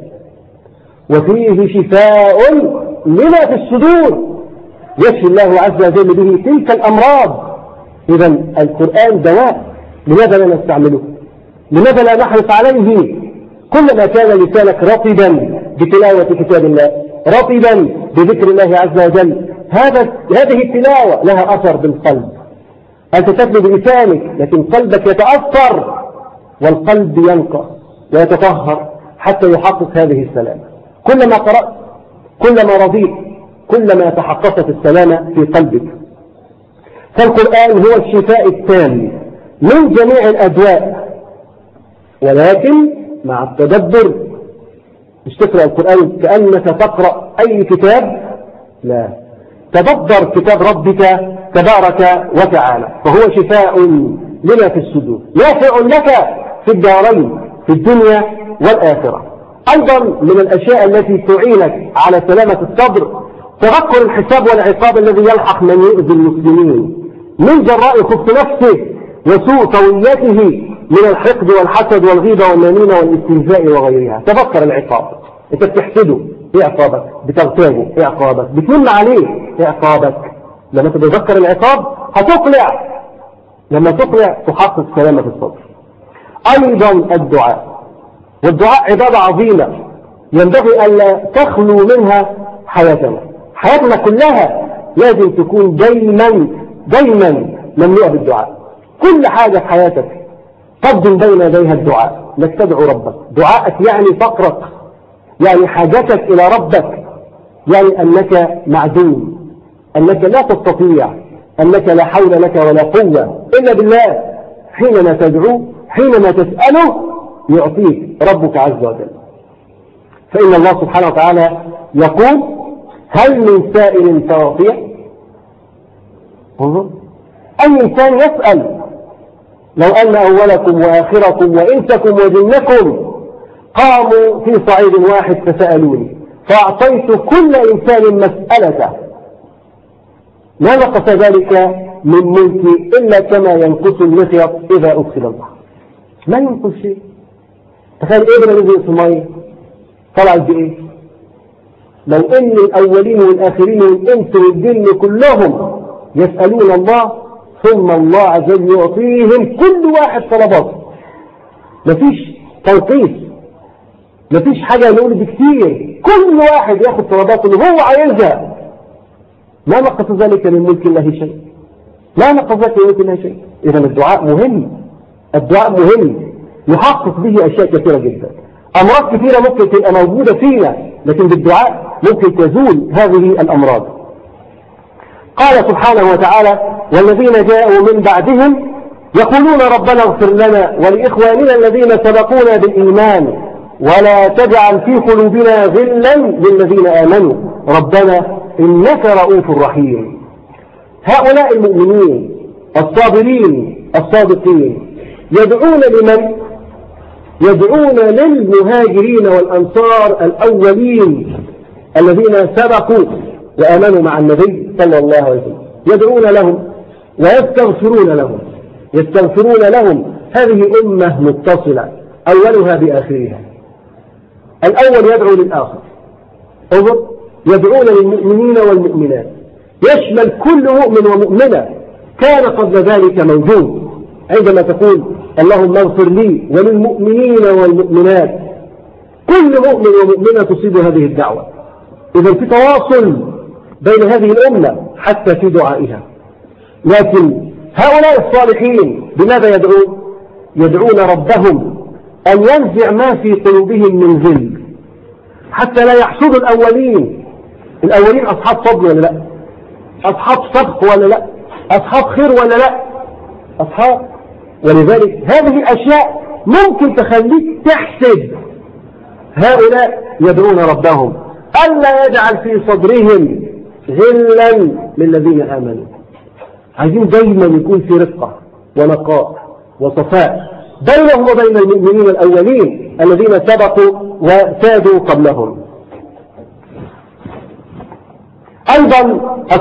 وفيه شفاء لما في الصدور يشفي الله عز وجل به تلك الأمراض. إذا القرآن دواء، لماذا لا نستعمله؟ لماذا لا نحرص عليه؟ كلما كان لسانك رطبا بتلاوة كتاب الله، رطبا بذكر الله عز وجل، هذه التلاوة لها أثر بالقلب. أنت تتلو بلسانك لكن قلبك يتأثر، والقلب ينقى ويتطهر حتى يحقق هذه السلامة. كلما قرأت كلما رضيت كلما تحققت السلامة في قلبك. فالقرآن هو الشفاء التام من جميع الأدواء، ولكن مع التدبر. مش تقرأ القرآن كأنك تقرأ أي كتاب، لا، تدبر كتاب ربك تبارك وتعالى، فهو شفاء لما في الصدور، نافع لك في الدارين في الدنيا والآخرة. أيضا من الأشياء التي تعينك على سلامة الصدر تذكر الحساب والعقاب الذي يلحق من يؤذي المسلمين من جراء خبث نفسه وسوء طويته من الحقد والحسد والغيبة والنميمة والاستهزاء وغيرها. تذكر العقاب، انت بتحسده ايه عقابك، بتغتابه ايه عقابك، بتمن عليه ايه عقابك. لما تتذكر العقاب هتقلع، لما تقلع تحقق سلامة الصدر. أيضا الدعاء، والدعاء عبادة عظيمة ينبغي ألا تخلو منها حياتنا. حياتنا كلها لازم تكون دايما مملوءة بالدعاء. كل حاجة في حياتك قدم بين يديها الدعاء، انك تدعو ربك. دعائك يعني فقرك، يعني حاجتك إلى ربك، يعني أنك معدوم، أنك لا تستطيع، أنك لا حول لك ولا قوة إلا بالله. حينما تدعو، حينما تسأله يعطيك ربك عز وجل. فإن الله سبحانه وتعالى يقول: هل من سائل فيعطيه؟ أي إنسان يسأل. لو أن أولكم وآخركم وإنسكم وجنكم قاموا في صعيد واحد فسألوني فأعطيت كل إنسان مسألته ما نقص ذلك من ملكي إلا كما ينقص المخيط إذا أدخل البحر. ما ينقص شيء. تخيل إبرة نزل في المية طلعت بإيه؟ لو إن الأولين والآخرين والإنس والجن كلهم يسألون الله ثم الله عز وجل يعطيهم كل واحد طلباته، مفيش تنقيص، مفيش حاجة نقول بكتير، كل واحد ياخد طلباته اللي هو عايزها. ما نقص ذلك من ملك الله شيء، لا نقص ذلك من ملك الله شيء. إذا الدعاء مهم، الدعاء مهم يحقق به أشياء كثيرة جدا. أمراض كثيرة ممكن تبقى موجودة فينا، لكن بالدعاء ممكن تزول هذه الأمراض. قال سبحانه وتعالى: والذين جاءوا من بعدهم يقولون ربنا اغفر لنا ولإخواننا الذين سبقونا بالإيمان ولا تجعل في قلوبنا غلا للذين آمنوا ربنا إنك رؤوف رحيم. هؤلاء المؤمنين الصابرين الصادقين يدعون لمن؟ يدعون للمهاجرين والأنصار الأولين الذين سبقوا وآمنوا مع النبي صلى الله عليه وسلم، يدعون لهم ويستغفرون لهم، يستغفرون لهم. هذه أمة متصلة أولها بآخرها، الأول يدعو للآخر. انظر، يدعون للمؤمنين والمؤمنات، يشمل كل مؤمن ومؤمنة كان قبل ذلك موجود. عندما تقول اللهم اغفر لي وللمؤمنين والمؤمنات، كل مؤمن ومؤمنة تصيب هذه الدعوة. إذا في تواصل بين هذه الأمة حتى في دعائها. لكن هؤلاء الصالحين بماذا يدعون؟ يدعون ربهم أن ينزع ما في قلوبهم من ذل حتى لا يحسدوا الأولين. الأولين أصحاب فضل ولا لا؟ أصحاب صدق ولا لا؟ أصحاب خير ولا لا؟ أصحاب. ولذلك هذه الأشياء ممكن تخليك تحسد. هؤلاء يدعون ربهم ألا يجعل في صدرهم غلا للذين آمنوا. عايزين دايما يكون في رقة ونقاء وصفاء بينهم وبين المؤمنين الأولين الذين سبقوا وسادوا قبلهم. أيضا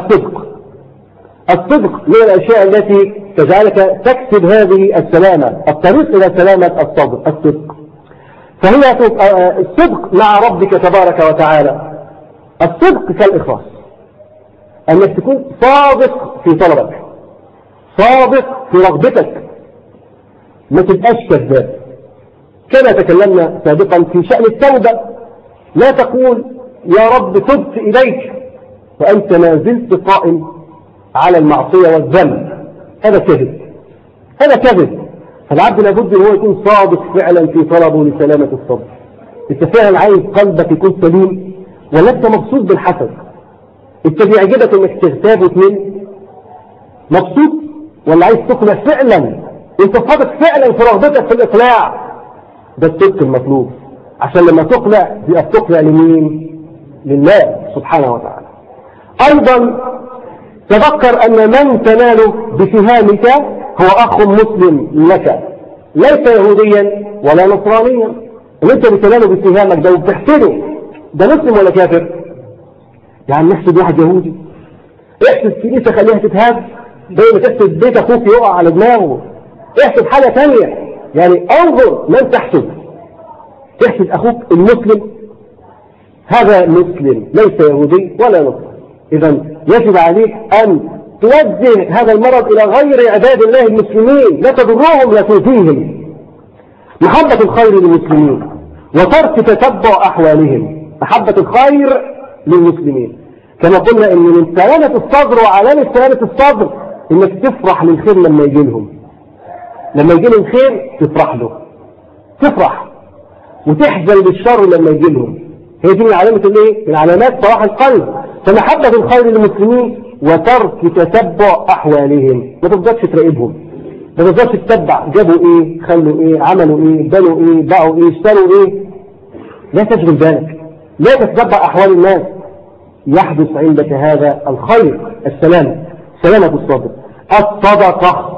الصدق من الأشياء التي تجعلك تكسب هذه السلامة، الطريق إلى سلامة الصدق. فهي الصدق مع ربك تبارك وتعالى. الصدق كالإخلاص، أنك تكون صادق في طلبك، صادق في رغبتك، ما تبقاش كذاب. كما تكلمنا سابقا في شأن التوبة، لا تقول يا رب تبت إليك وأنت ما زلت قائم على المعصية والذنب، هذا كذب، هذا كذب. فالعبد لابد أن هو يكون صادق فعلا في طلبه لسلامة الصدر. أنت فعلا عايز قلبك يكون سليم ولا أنت مبسوط بالحسد؟ أنت بيعجبك أنك تغتاب وتمل مبسوط، ولا عايز تقنع فعلا؟ أنت صادق فعلا في رغبتك في الإقلاع، ده الصدق المطلوب، عشان لما تقلع يبقى تقلع لمين؟ لله سبحانه وتعالى. أيضا تذكر أن من تنال بسهامك هو أخ مسلم لك، ليس يهوديا ولا نصرانيا. اللي انت بتناله بسهامك ده وبتحسده ده مسلم ولا كافر؟ يعني نحسد واحد يهودي، احسد كنيسة خليها تتهاب زي ما تحسد بيت أخوك يقع على دماغه، احسد حاجة ثانية. يعني انظر من تحسد، تحسد أخوك المسلم، هذا مسلم ليس يهودي ولا نصراني. إذا يجب عليك أن توجه هذا المرض إلى غير عباد الله المسلمين، لا تضرهم لا تؤذيهم. محبة الخير للمسلمين وترك تتبع أحوالهم، محبة الخير للمسلمين. كما قلنا إن من سلامة الصدر وعلامة سلامة الصدر إنك تفرح للخير لما يجي لهم، لما يجي لهم خير تفرح له، تفرح وتحزن للشر لما يجي لهم. هي دي من علامة الايه؟ من علامات صلاح القلب. فمحبة الخير للمسلمين وترك تتبع أحوالهم، ما تفضلش تراقبهم، ما تفضلش تتبع جابوا إيه، خلوا إيه، عملوا إيه، بنوا إيه، باعوا إيه، اشتروا إيه. لا تشغل بالك، لا تتبع أحوال الناس. يحدث عندك هذا الخير، السلام، سلامة الصدر. الصدقة،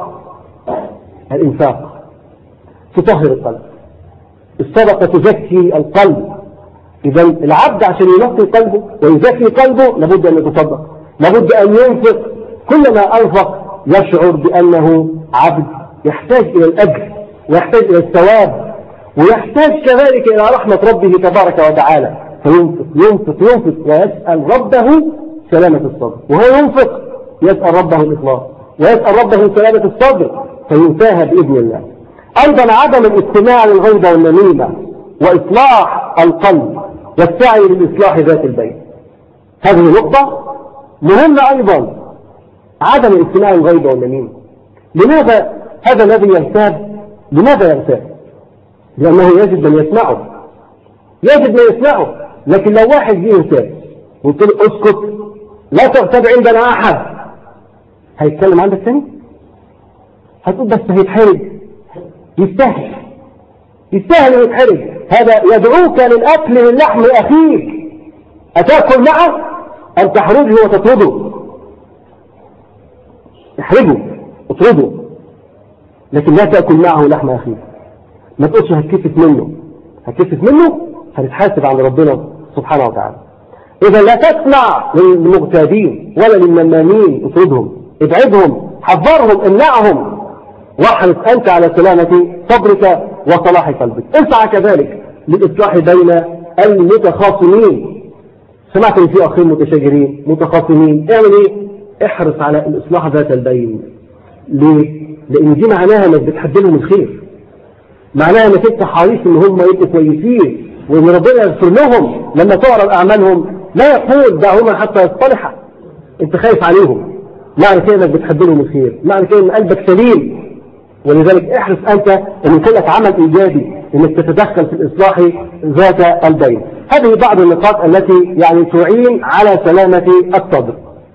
الإنفاق تطهر القلب، الصدقة تزكي القلب. إذا العبد عشان ينقي قلبه ويزكي قلبه لابد أن يتصدق، لابد أن ينفق. كلما أنفق يشعر بأنه عبد يحتاج إلى الأجر ويحتاج إلى الثواب ويحتاج كذلك إلى رحمة ربه تبارك وتعالى، فينفق ينفق ينفق ويسأل ربه سلامة الصدر. وهو ينفق يسأل ربه الإخلاص ويسأل ربه سلامة الصدر فينتهى بإذن الله. أيضا عدم الاستماع للغيبة والنميمة وإصلاح القلب والسعي للإصلاح ذات البين. هذه نقطة مهمة أيضا، عدم الاستماع للغيبة والنميمة. لماذا هذا الذي يغتاب؟ لماذا يغتاب؟ لأنه يجد من يسمعه، يجد من يسمعه. لكن لو واحد جه يغتاب وقلت له اسكت لا تغتاب عندنا أحد، هيتكلم عندك ثاني؟ هتقول بس هيتحرج، يستاهل، يستاهل ويتحرج. هذا يدعوك للأكل من لحم أخيك، أتأكل معه أن تحرجه وتطرده؟ احرجه اطرده، لكن لا تأكل معه لحم أخيك. ما تقولش هتكفت منه، هتكفت منه هتتحاسب عن ربنا سبحانه وتعالى. إذا لا تسمع للمغتابين ولا للمنامين، اطردهم، ابعدهم، حذرهم، امنعهم، واحرص أنت على سلامة صدرك وصلاح قلبك. اسعى كذلك للإصلاح بين المتخاصمين. سمعت ان في أخين متشاجرين متخاصمين، اعمل ايه؟ احرص على الإصلاح ذات البين. ليه؟ لأن دي معناها انك بتحدلهم الخير، معناها انك انت حريص ان هم يبقوا كويسين وان ربنا يغفر لهم. لما تعرض أعمالهم لا يقول دعهما حتى يصطلحا، انت خايف عليهم، معنى كده انك بتحدلهم الخير، معنى كده ان قلبك سليم. ولذلك احرص أنت أن يكون لك عمل إيجابي، أنك تتدخل في الإصلاح ذات البين. هذه بعض النقاط التي يعني تعين على سلامة الصدر.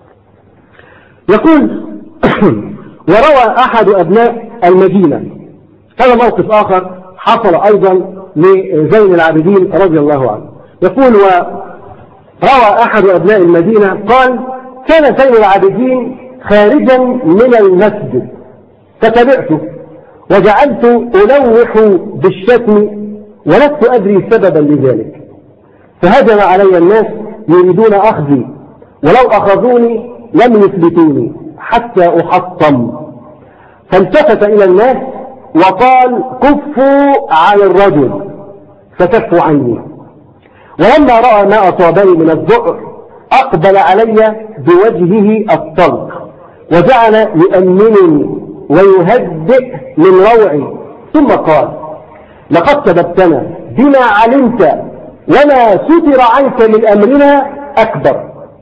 يقول وروى أحد أبناء المدينة، هذا موقف آخر حصل أيضا لزين العابدين رضي الله عنه. يقول وروى أحد أبناء المدينة قال كان زين العابدين خارجا من المسجد فتبعته وجعلت ألوح بالشتم ولست أدري سببا لذلك، فهجم علي الناس يريدون أخذي، ولو أخذوني لم يثبتوني حتى أحطم، فالتفت إلى الناس وقال كفوا على الرجل، فكفوا عني. ولما رأى ما أصابني من الذعر أقبل علي بوجهه الطلق وجعل يؤمنني ويهدئ من روعي، ثم قال لقد سببتنا بما علمت وما ستر عنك من أمرنا أكبر،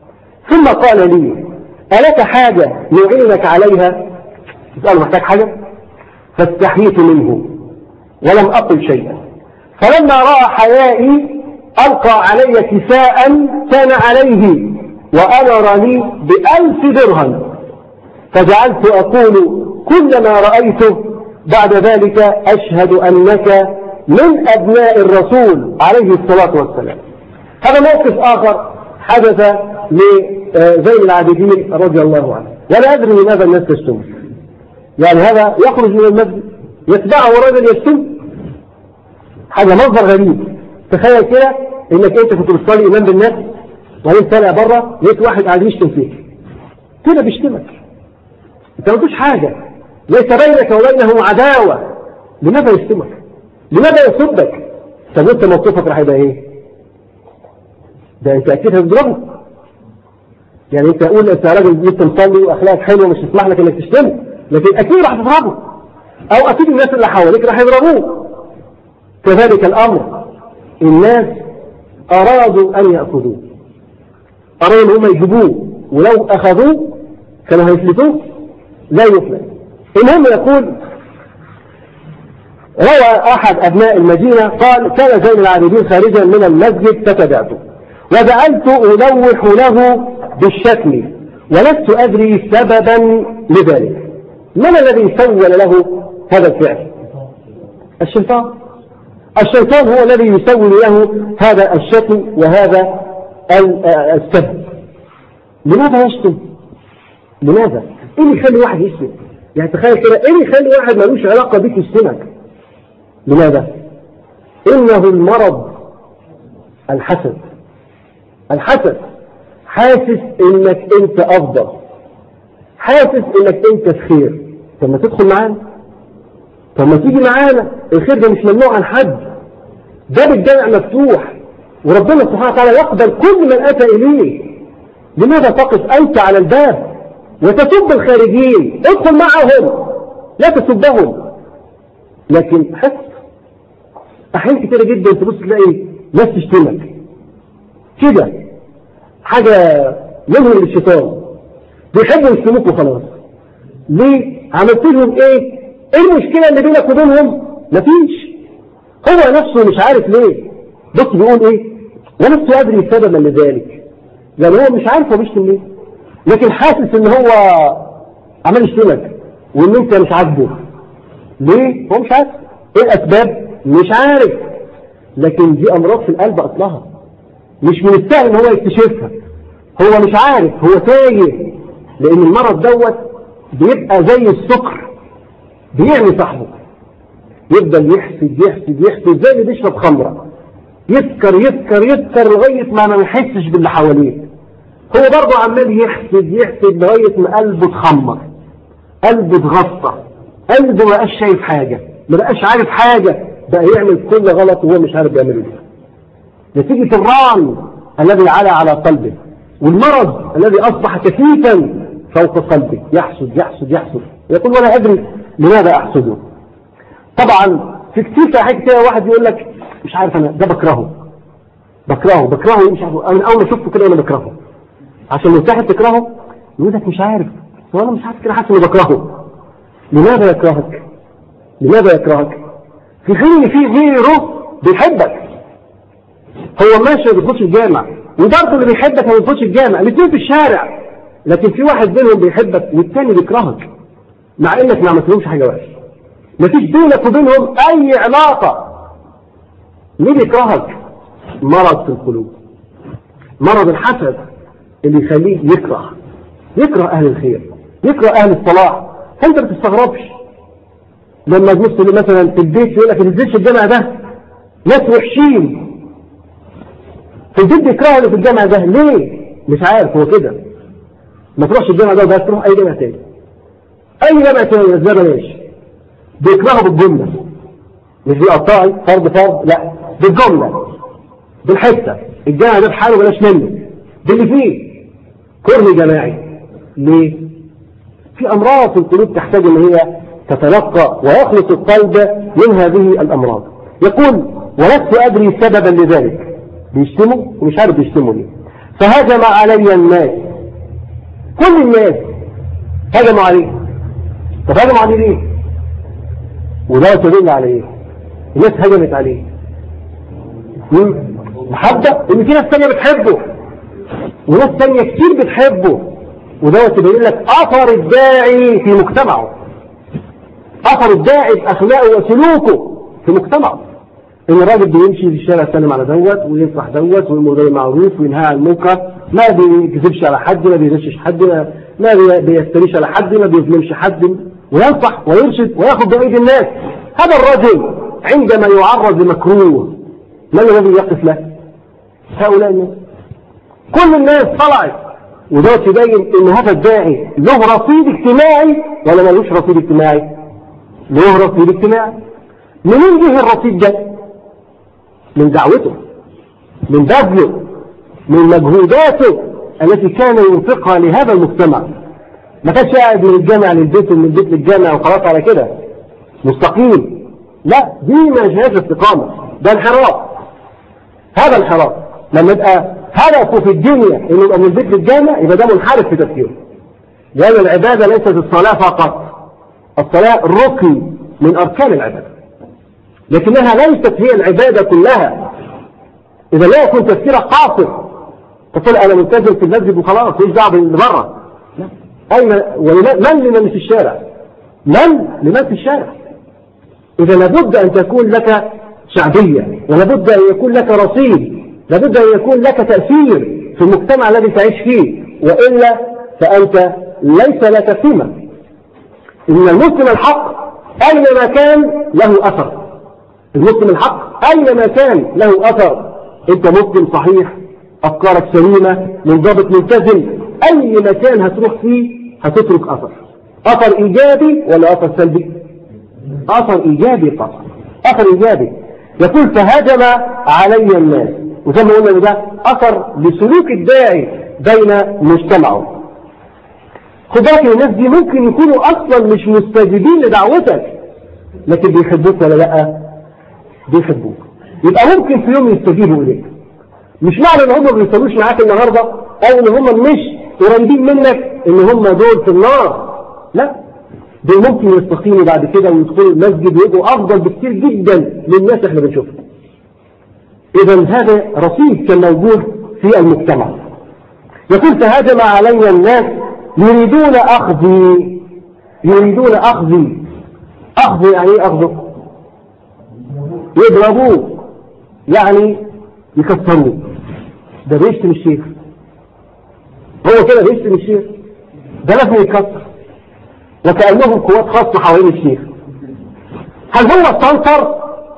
ثم قال لي ألك حاجة يعينك عليها؟ اسأله محتاج حاجة؟ فاستحييت منه ولم أقل شيئا. فلما رأى حيائي ألقى علي كساء كان عليه وأمرني ب1000 درهم، فجعلت أقول كلما رأيته بعد ذلك أشهد أنك من أبناء الرسول عليه الصلاة والسلام. هذا موقف آخر حدث لزين العابدين رضي الله عنه، ولا أدري لماذا الناس تشتم. يعني هذا يخرج من المسجد يتبعه رجل يشتم، حاجة منظر غريب. تخيل كده انك انت كنت بتصلي امام بالناس وانت طالع بره لقيت واحد قاعد يشتم فيك كده، بيشتمك انت ما قلتش حاجه، ليس بينك وبينه عداوه، لماذا يشتمك؟ لماذا يسبك؟ طب انت موقفك راح يبقى ايه؟ ده انت اكيد هتضربه. يعني انت تقول انت راجل انت مصلي واخلاقك حلوه مش تسمح لك انك تشتمه، لكن اكيد راح تضربه، او اكيد الناس اللي حواليك راح يضربوه. كذلك الامر، الناس ارادوا ان ياخذوه، ارادوا ان هم يجيبوه، ولو اخذوه كانوا هيفلتوه، لا يفلت. المهم يقول روى احد ابناء المدينه قال كان زين العابدين خارجا من المسجد فتبعته وجعلت الوح له بالشتم ولست ادري سببا لذلك. من الذي سول له هذا الفعل؟ الشيطان. الشيطان هو الذي يسول له هذا الشتم وهذا السب. لماذا يشتم؟ لماذا؟ ايه اللي يخلي واحد يشتم؟ يعني تخيل كده، ايه اللي يخلي واحد ملوش علاقه بيك يشتمك؟ لماذا؟ انه المرض الحسد. الحسد حاسس انك انت افضل، حاسس انك انت في خير. طب ما تدخل معانا، طب ما تيجي معانا، الخير ده مش ممنوع عن حد، باب الجامع مفتوح وربنا سبحانه وتعالى يقبل كل من اتى اليه. لماذا تقف انت على الباب وتسب الخارجين؟ ادخل معهم لا تسبهم. لكن حس احيان كتير جدا تبص تلاقي ناس تشتمك كده، حاجه منهم للشيطان، بيحبوا يشتموك وخلاص. ليه؟ عملت لهم ايه؟ ايه المشكله اللي بينك وبينهم؟ مفيش. هو نفسه مش عارف ليه. بص بيقول ايه؟ ولست ادري سببا لذلك. يعني هو مش عارف هو بيشتم ليه، لكن حاسس ان هو عمال يشتمك وان انت مش عاجبه. ليه؟ هو مش عارف ايه الاسباب، مش عارف. لكن دي امراض في القلب اصلها، مش من السهل ان هو يكتشفها. هو مش عارف، هو تايه، لان المرض دوت بيبقى زي السكر بيعمي صاحبه، يفضل يحسد يحسد يحسد زي اللي بيشرب خمره، يسكر يسكر يسكر لغايه ما يحسش باللي حواليه. هو برضه عمال يحسد يحسد لغايه ما قلبه اتخمر، قلبه اتغطى، قلبه ما بقاش شايف حاجه، ما بقاش عارف حاجه، بقى يعمل كل غلط وهو مش عارف يعمله ايه. نتيجه الرعن الذي علا على قلبه والمرض الذي اصبح كثيفا فوق قلبه، يحسد يحسد يحسد، يقول ولا ادري لماذا احسده. طبعا في كتير حاجات كده واحد يقول لك مش عارف انا ده بكرهه مش عارف، انا اول ما شفته كده انا بكرهه. عشان مرتاح تكرهه يقول لك مش عارف، وانا مش عارف كده حاسس اني بكرهه. لماذا يكرهك؟ لماذا يكرهك؟ في حين في غيره بيحبك. هو ماشي ما بيدخلش الجامع، وبرضه اللي بيحبك ما بيدخلش الجامع، الاثنين في الشارع، لكن في واحد بينهم بيحبك والثاني بيكرهك مع انك ما عملتلهمش حاجه وحشه، مفيش بينك وبينهم اي علاقه. ليه بيكرهك؟ مرض في القلوب، مرض الحسد اللي يخليه يكره اهل الخير، يكره اهل الصلاح. انت ما تستغربش لما تبص مثلا في البيت يقول لك ما تنزلش الجامع ده، ناس وحشين في البيت بيكرهوا اللي في الجامع ده. ليه؟ مش عارف، هو كده. ما تروحش الجامع ده وبس تروح اي جامع تاني، اي جامع تاني بس ده بلاش. بيكرهوا بالجمله، مش بيقطعي فرد لا، بالجمله، بالحته. الجامع ده بحاله بلاش منه، باللي فيه كره جماعي. ليه؟ في امراض في القلوب تحتاج ان هي تتلقى ويخلص القلب من هذه الامراض. يقول ولست ادري سببا لذلك. بيشتموا ومش عارف بيشتموا ليه. فهجم علي الناس كل الناس هجموا عليه. طب هجموا عليه ليه؟ وده يدل على ايه؟ الناس هجمت عليه محبة، ان في ناس تانية بتحبه وناس تانية كتير بتحبه، وده يبين لك اثر الداعي في مجتمعه، اثر الداعي باخلاقه وسلوكه في مجتمعه. ان الراجل بيمشي في الشارع يسلم على دوت وينصح دوت ويأمر بالمعروف وينهى عن المنكر، ما بيكذبش على حد، ما بيغشش حد، ما بيفتريش على حد، ما بيظلمش حد، وينصح ويرشد وياخذ بأيدي الناس. هذا الرجل عندما يعرض لمكروه من الذي يقف له؟ هؤلاء الناس. كل الناس طلعت، وده يبين ان هذا الداعي له رصيد اجتماعي ولا ملوش رصيد اجتماعي؟ له رصيد اجتماعي. منين جه الرصيد ده؟ من دعوته، من بذله، من مجهوداته التي كان ينفقها لهذا المجتمع. ما كانش قاعد من الجامع للبيت ومن البيت للجامع وخلاص على كده مستقيم، لا، دي ما جهاز استقامة، ده انحراف. هذا انحراف لما يبقى هدفه في الدنيا انه يبقى من البيت للجامع، يبقى ده منحرف في تفكيره. لأن العبادة ليست الصلاة فقط، الصلاة ركن من أركان العبادة، لكنها ليست هي العبادة كلها. إذا لا يكون تفكيرك قاصر تقول أنا ملتزم في المسجد وخلاص مش دعوة باللي بره، أين من لمن في الشارع؟ من لمن في الشارع؟ إذا لابد أن تكون لك شعبية، ولابد أن يكون لك رصيد، لابد أن يكون لك تأثير في المجتمع الذي تعيش فيه، وإلا فأنت ليس لك قيمة. إن المسلم الحق أينما كان له أثر. المسلم الحق أينما كان له أثر. أنت مسلم صحيح، أفكارك سليمة، منضبط، ملتزم، أي مكان هتروح فيه هتترك أثر. أثر إيجابي ولا أثر سلبي؟ أثر إيجابي فقط، أثر إيجابي. يقول فهجم علي الناس، وزي ما قلنا ده أثر لسلوك الداعي بين مجتمعه. خد بالك الناس دي ممكن يكونوا أصلا مش مستجيبين لدعوتك، لكن بيحبوك ولا لأ؟ بيحبوك. يبقى ممكن في يوم يستجيبوا إليك. مش معنى ان هم ما بيصلوش معاك النهارده او ان هم مش قريبين منك ان هم دول في النار، لا، دول ممكن يستقيموا بعد كده ويدخلوا المسجد ويبقوا افضل بكثير جدا من الناس احنا بنشوفها. اذا هذا رصيد كان موجود في المجتمع. يقول فهجم علي الناس يريدون اخذي، يريدون اخذي. اخذ يعني ايه اخذه؟ يضربوه، يعني يكسروه. ده بيشتم الشيخ، هو كده بيشتم الشيخ، ده لازم يتكسر، وكأنهم قوات خاصة حوالين الشيخ. هل هو استنصر؟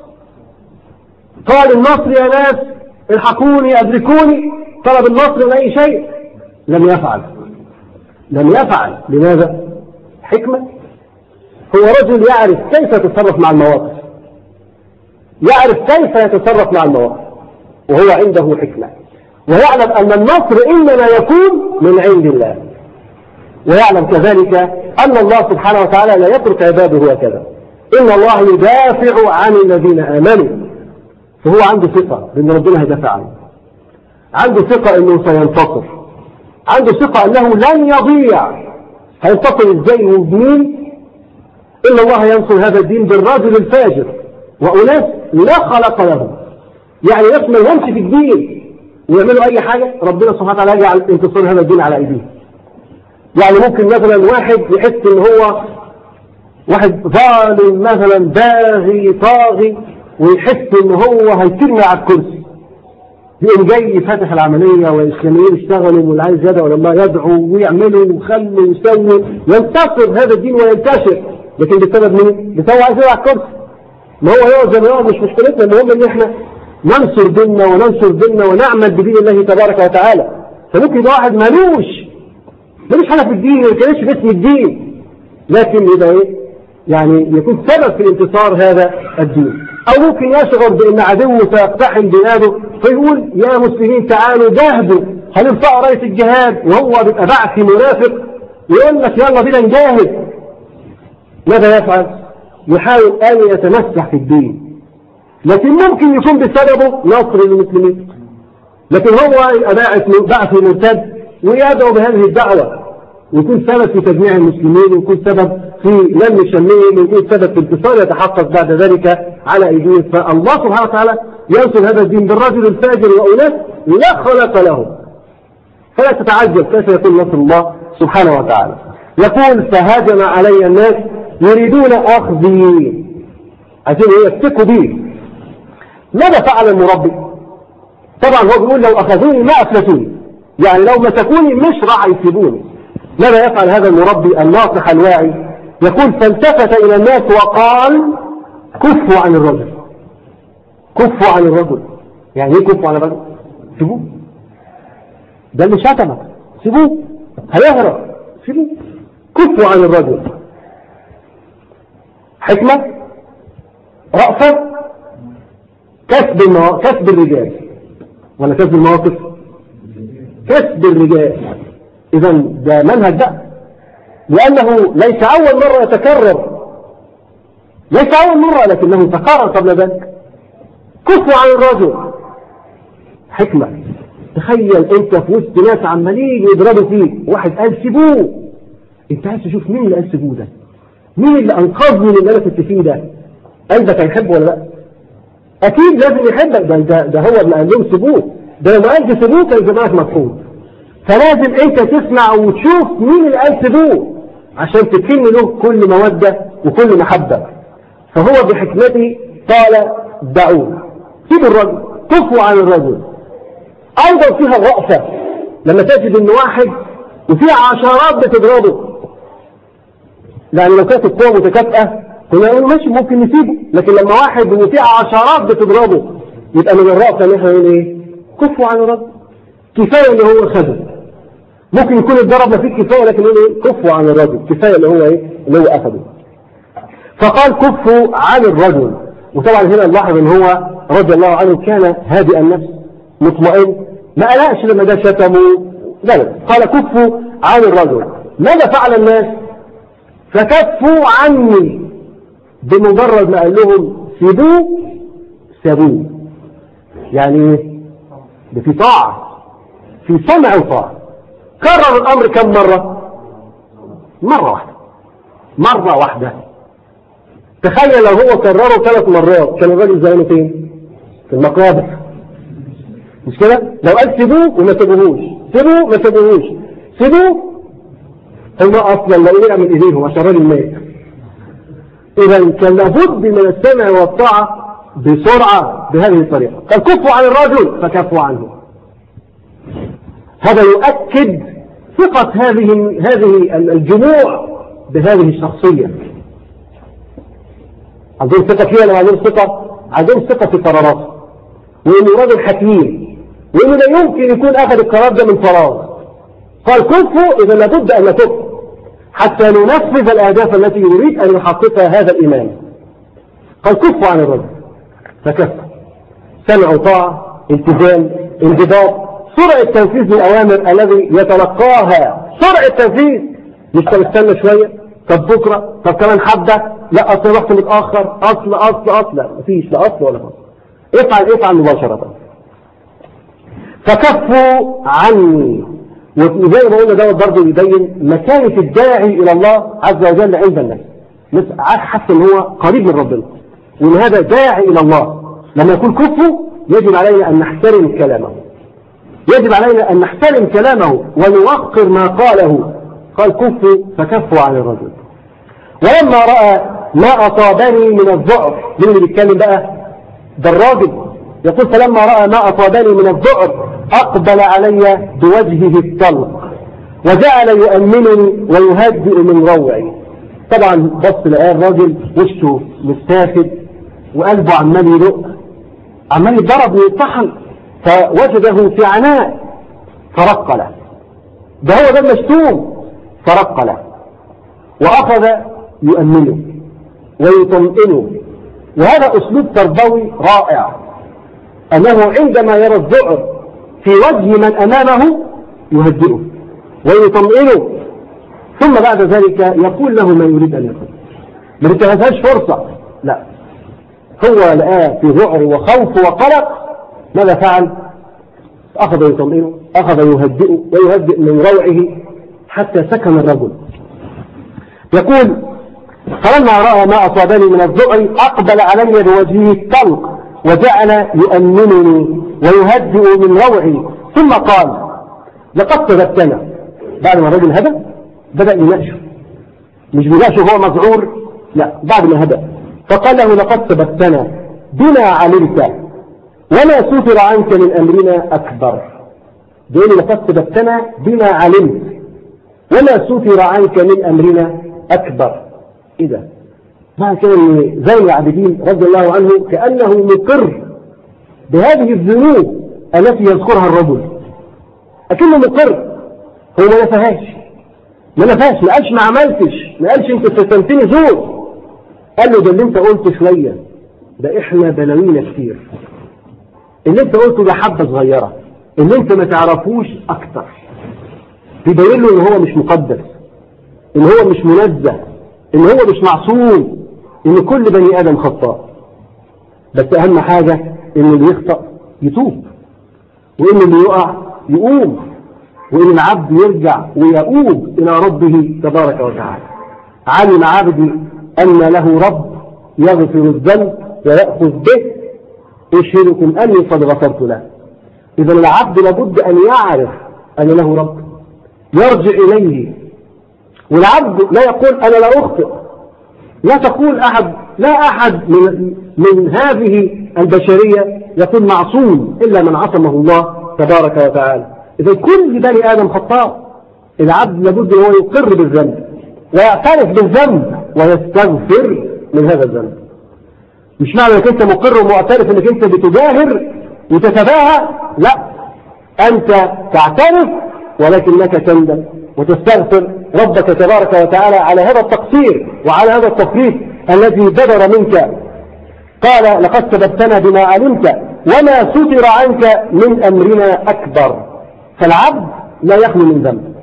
قال النصر يا ناس الحقوني أدركوني، طلب النصر من أي شيء؟ لم يفعل، لم يفعل. لماذا؟ حكمة. هو رجل يعرف كيف يتصرف مع المواقف، يعرف كيف يتصرف مع المواقف، وهو عنده حكمة، ويعلم أن النصر إنما يكون من عند الله، ويعلم كذلك أن الله سبحانه وتعالى لا يترك عباده هكذا، إن الله يدافع عن الذين آمنوا. فهو عنده ثقة بأن ربنا هيدافع عنه، عنده ثقة أنه سينتصر، عنده ثقة أنه لن يضيع. هينتصر إزاي وبمين؟ إن الله ينصر هذا الدين بالرجل الفاجر وأناس لا خلق لهم، يعني ناس ما يهمش في الدين ويعملوا أي حاجة، ربنا سبحانه وتعالى يجعل انتصار هذا الدين على أيديهم. يعني ممكن مثلا واحد يحس إن هو واحد ظالم مثلا باغي طاغي، ويحس إن هو هيترمي على الكرسي، يقوم جاي فاتح العملية والإسلاميين يشتغلوا واللي عايز يدعو لله يدعو ويعملوا ويخلوا ويسووا، ينتصر هذا الدين وينتشر. لكن بسبب مين؟ بسبب عايز يدعو على الكرسي. ما هو يقعد زي ما يقعد، مش مشكلتنا، المهم ان احنا ننصر ديننا وننصر ديننا ونعمل بدين الله تبارك وتعالى. فممكن يبقى واحد مالوش حاجه في الدين، ما يتكلمش باسم الدين، لكن يبقى ايه؟ يعني يكون سبب في انتصار هذا الدين. او ممكن يشعر بان عدوه سيقتحم بلاده فيقول يا مسلمين تعالوا جاهدوا، هنرفع رايه الجهاد، وهو بيبقى بعثي منافق يقول لك يلا بينا نجاهد. ماذا يفعل؟ يحاول أن يتمسح في الدين، لكن ممكن يكون بسببه نصر للمسلمين، لكن هو يبقى بعث مرتد ويدعو بهذه الدعوة ويكون سبب في تجميع المسلمين، ويكون سبب في لم شملهم، ويكون سبب في انتصار يتحقق بعد ذلك على أيديهم. فالله سبحانه وتعالى ينصر هذا الدين بالرجل الفاجر وأناس لا خلق لهم. فلا تتعجب كيف يكون نصر الله سبحانه وتعالى. يقول فهاجم علي الناس يريدون أخذي، عشان يفتكوا بي. ماذا فعل المربي؟ طبعا هو بيقول لو أخذوني ما أفلتوني، يعني لو مسكوني مش راح يسيبوني. ماذا يفعل هذا المربي الناصح الواعي؟ يقول فالتفت إلى الناس وقال كفوا عن الرجل. كفوا عن الرجل يعني ايه كفوا عن الرجل؟ سيبوه، ده اللي شتمك سيبوه، هيهرب سيبوه. كفوا عن الرجل. حكمة، رأفة، كسب الرجال ولا كسب المواقف؟ كسب الرجال. إذا ده منهج بقى، لأنه ليس أول مرة يتكرر، ليس أول مرة، لكنه تكرر قبل ذلك. كفوا عن الرجل. حكمة. تخيل أنت في وسط ناس عمالين يضربوا فيك، واحد قال سيبوه، أنت عايز تشوف مين اللي قال سيبوه ده، مين اللي أنقذني من اللي أنا كنت فيه ده. قلبك هيحبه ولا لا؟ أكيد لازم يحبك. ده هو اللي قال لهم سيبوه، ده لما قال سيبوه كان زمانك مفقود. فلازم أنت تسمع وتشوف مين اللي قال سيبوه عشان تكن له كل مودة وكل محبة. فهو بحكمته قال دعوه، سيبوا الرجل، كفوا عن الرجل. أيضا فيها الرأفة، لما تجد إن واحد وفيها عشرات بتضربه، يعني لو كانت القوة متكافئة كنا نقول ماشي ممكن نسيبه، لكن لما واحد وفيها عشرات بتضربه يبقى من الرأفة ان احنا نقول ايه؟ كفوا عن الرجل، كفاية اللي هو خده. ممكن يكون الضرب ما فيه كفاية، لكن نقول ايه؟ كفوا عن الرجل، كفاية اللي هو ايه؟ اللي هو أخده. فقال كفوا عن الرجل. وطبعا هنا نلاحظ ان هو رضي الله عنه كان هادئ النفس مطمئن، ما قلقش لما ده شتمه. لا، قال كفوا عن الرجل. ماذا فعل الناس؟ فكفوا عني. بمجرد ما قال لهم سيبوه سابوه. يعني في طاعة، في سمع وطاعة. كرر الأمر كم مرة؟ مرة واحدة. مرة واحدة. تخيل لو هو كرره 3 مرات كان الراجل زينه فين؟ في المقابر، مش كده؟ لو قال سيبوه وما سيبوهوش، سيبوه ما سيبوهوش، سيبوه، هم أصلا لا يقع من إيديهم عشان الراجل مات. إذا كان لابد من السمع والطاعة بسرعة بهذه الطريقة. قال كفوا عن الرجل فكفوا عنه. هذا يؤكد ثقة هذه الجموع بهذه الشخصية. عندهم ثقة فيها ولا عندهم ثقة؟ عندهم ثقة في قراراته، وإنه رجل حكيم، وإنه لا يمكن يكون أخذ القرار ده من فراغ. قال كفوا، إذا لابد أن نكف حتى ننفذ الأهداف التي يريد أن يحققها هذا الإمام. قال كفوا عن الرجل فكفوا. سمع وطاعة، التزام، انضباط، سرعة تنفيذ الأوامر الذي يتلقاها، سرعة تنفيذ. مش استنى شوية، طب بكرة، طب كمان حبة، لا أصل رحت متأخر، أصل لا مفيش لا أصل ولا فصل. افعل مباشرة. فكفوا عني. وزي ما قلنا دوت برضه يبين مكانة الداعي إلى الله عز وجل عند الناس. حتى إن هو قريب من ربنا، وإن هذا داعي إلى الله. لما يكون كفوا يجب علينا أن نحترم كلامه، يجب علينا أن نحترم كلامه ونوقر ما قاله. قال كفوا فكفوا عن الرجل. ولما رأى ما أصابني من الضعف، مين اللي بيتكلم بقى؟ ده الراجل. يقول فلما رأى ما أصابني من الضعف أقبل علي بوجهه الطلق وجعل يؤمنني ويهدئ من روعي. طبعا بص لقى الراجل وشه مستاخد وقلبه عمال يدق، عمال يضرب ويطحن، فوجده في عناء فرق له. ده هو ده المشتوم، فرق له وأخذ يؤمنه ويطمئنه. وهذا أسلوب تربوي رائع، أنه عندما يرى الذعر في وجه من أمامه يهدئه ويطمئنه، ثم بعد ذلك يقول له ما يريد أن يقول. ما انتهزهاش فرصة، لا، هو لقاه في ذعر وخوف وقلق. ماذا فعل؟ أخذ يطمئنه، أخذ يهدئه ويهدئ من روعه، حتى سكن الرجل. يقول فلما رأى ما أصابني من الذعر أقبل علي بوجهه الطلق وجعل يؤمنني ويهدئ من روعي، ثم قال لقد صدقتنا. بعد ما الرجل هدى بدأ يناقشه، مش بيناقشه هو مذعور، لا، بعد ما هدى فقال له لقد صدقتنا بما علمت وما ستر عنك من أمرنا أكبر. بيقول لقد صدقتنا بما علمت وما ستر عنك من أمرنا أكبر. إيه ده؟ معنى كده ان زين العابدين رضي الله عنه كأنه مقر بهذه الذنوب التي يذكرها الرجل، أكنه مقر، هو ما نفهاش، ما قالش ما عملتش، ما قالش انت ستنتني زور، قال له ده اللي انت قلته شوية، ده احنا بلاوينا كتير، اللي انت قلته ده حبة صغيرة، اللي انت ما تعرفوش اكتر. بيبين له ان هو مش مقدس، ان هو مش منزه، ان هو مش معصوم، ان كل بني ادم خطاء، بس اهم حاجة ان اللي يخطأ يتوب، وان اللي يقع يقوم، وان العبد يرجع ويؤوب الى ربه تبارك وتعالى. علم عبدي ان له رب يغفر الذنب ويأخذ به، اشهدكم اني قد غفرت له. اذا العبد لابد ان يعرف ان له رب يرجع اليه، والعبد لا يقول انا لا اخطئ، لا تقول احد، لا احد من هذه البشرية يكون معصوم الا من عصمه الله تبارك وتعالى. اذا كل بني ادم خطاء، العبد لابد هو يقر بالذنب ويعترف بالذنب ويستغفر من هذا الذنب. مش معنى انك انت مقر ومعترف انك انت بتجاهر وتتباهى، لا، انت تعترف ولكنك تندم وتستغفر ربك تبارك وتعالى على هذا التقصير وعلى هذا التفريط الذي بدر منك. قال لقد سببتنا بما علمت وما ستر عنك من أمرنا أكبر. فالعبد لا يخلو من ذنب.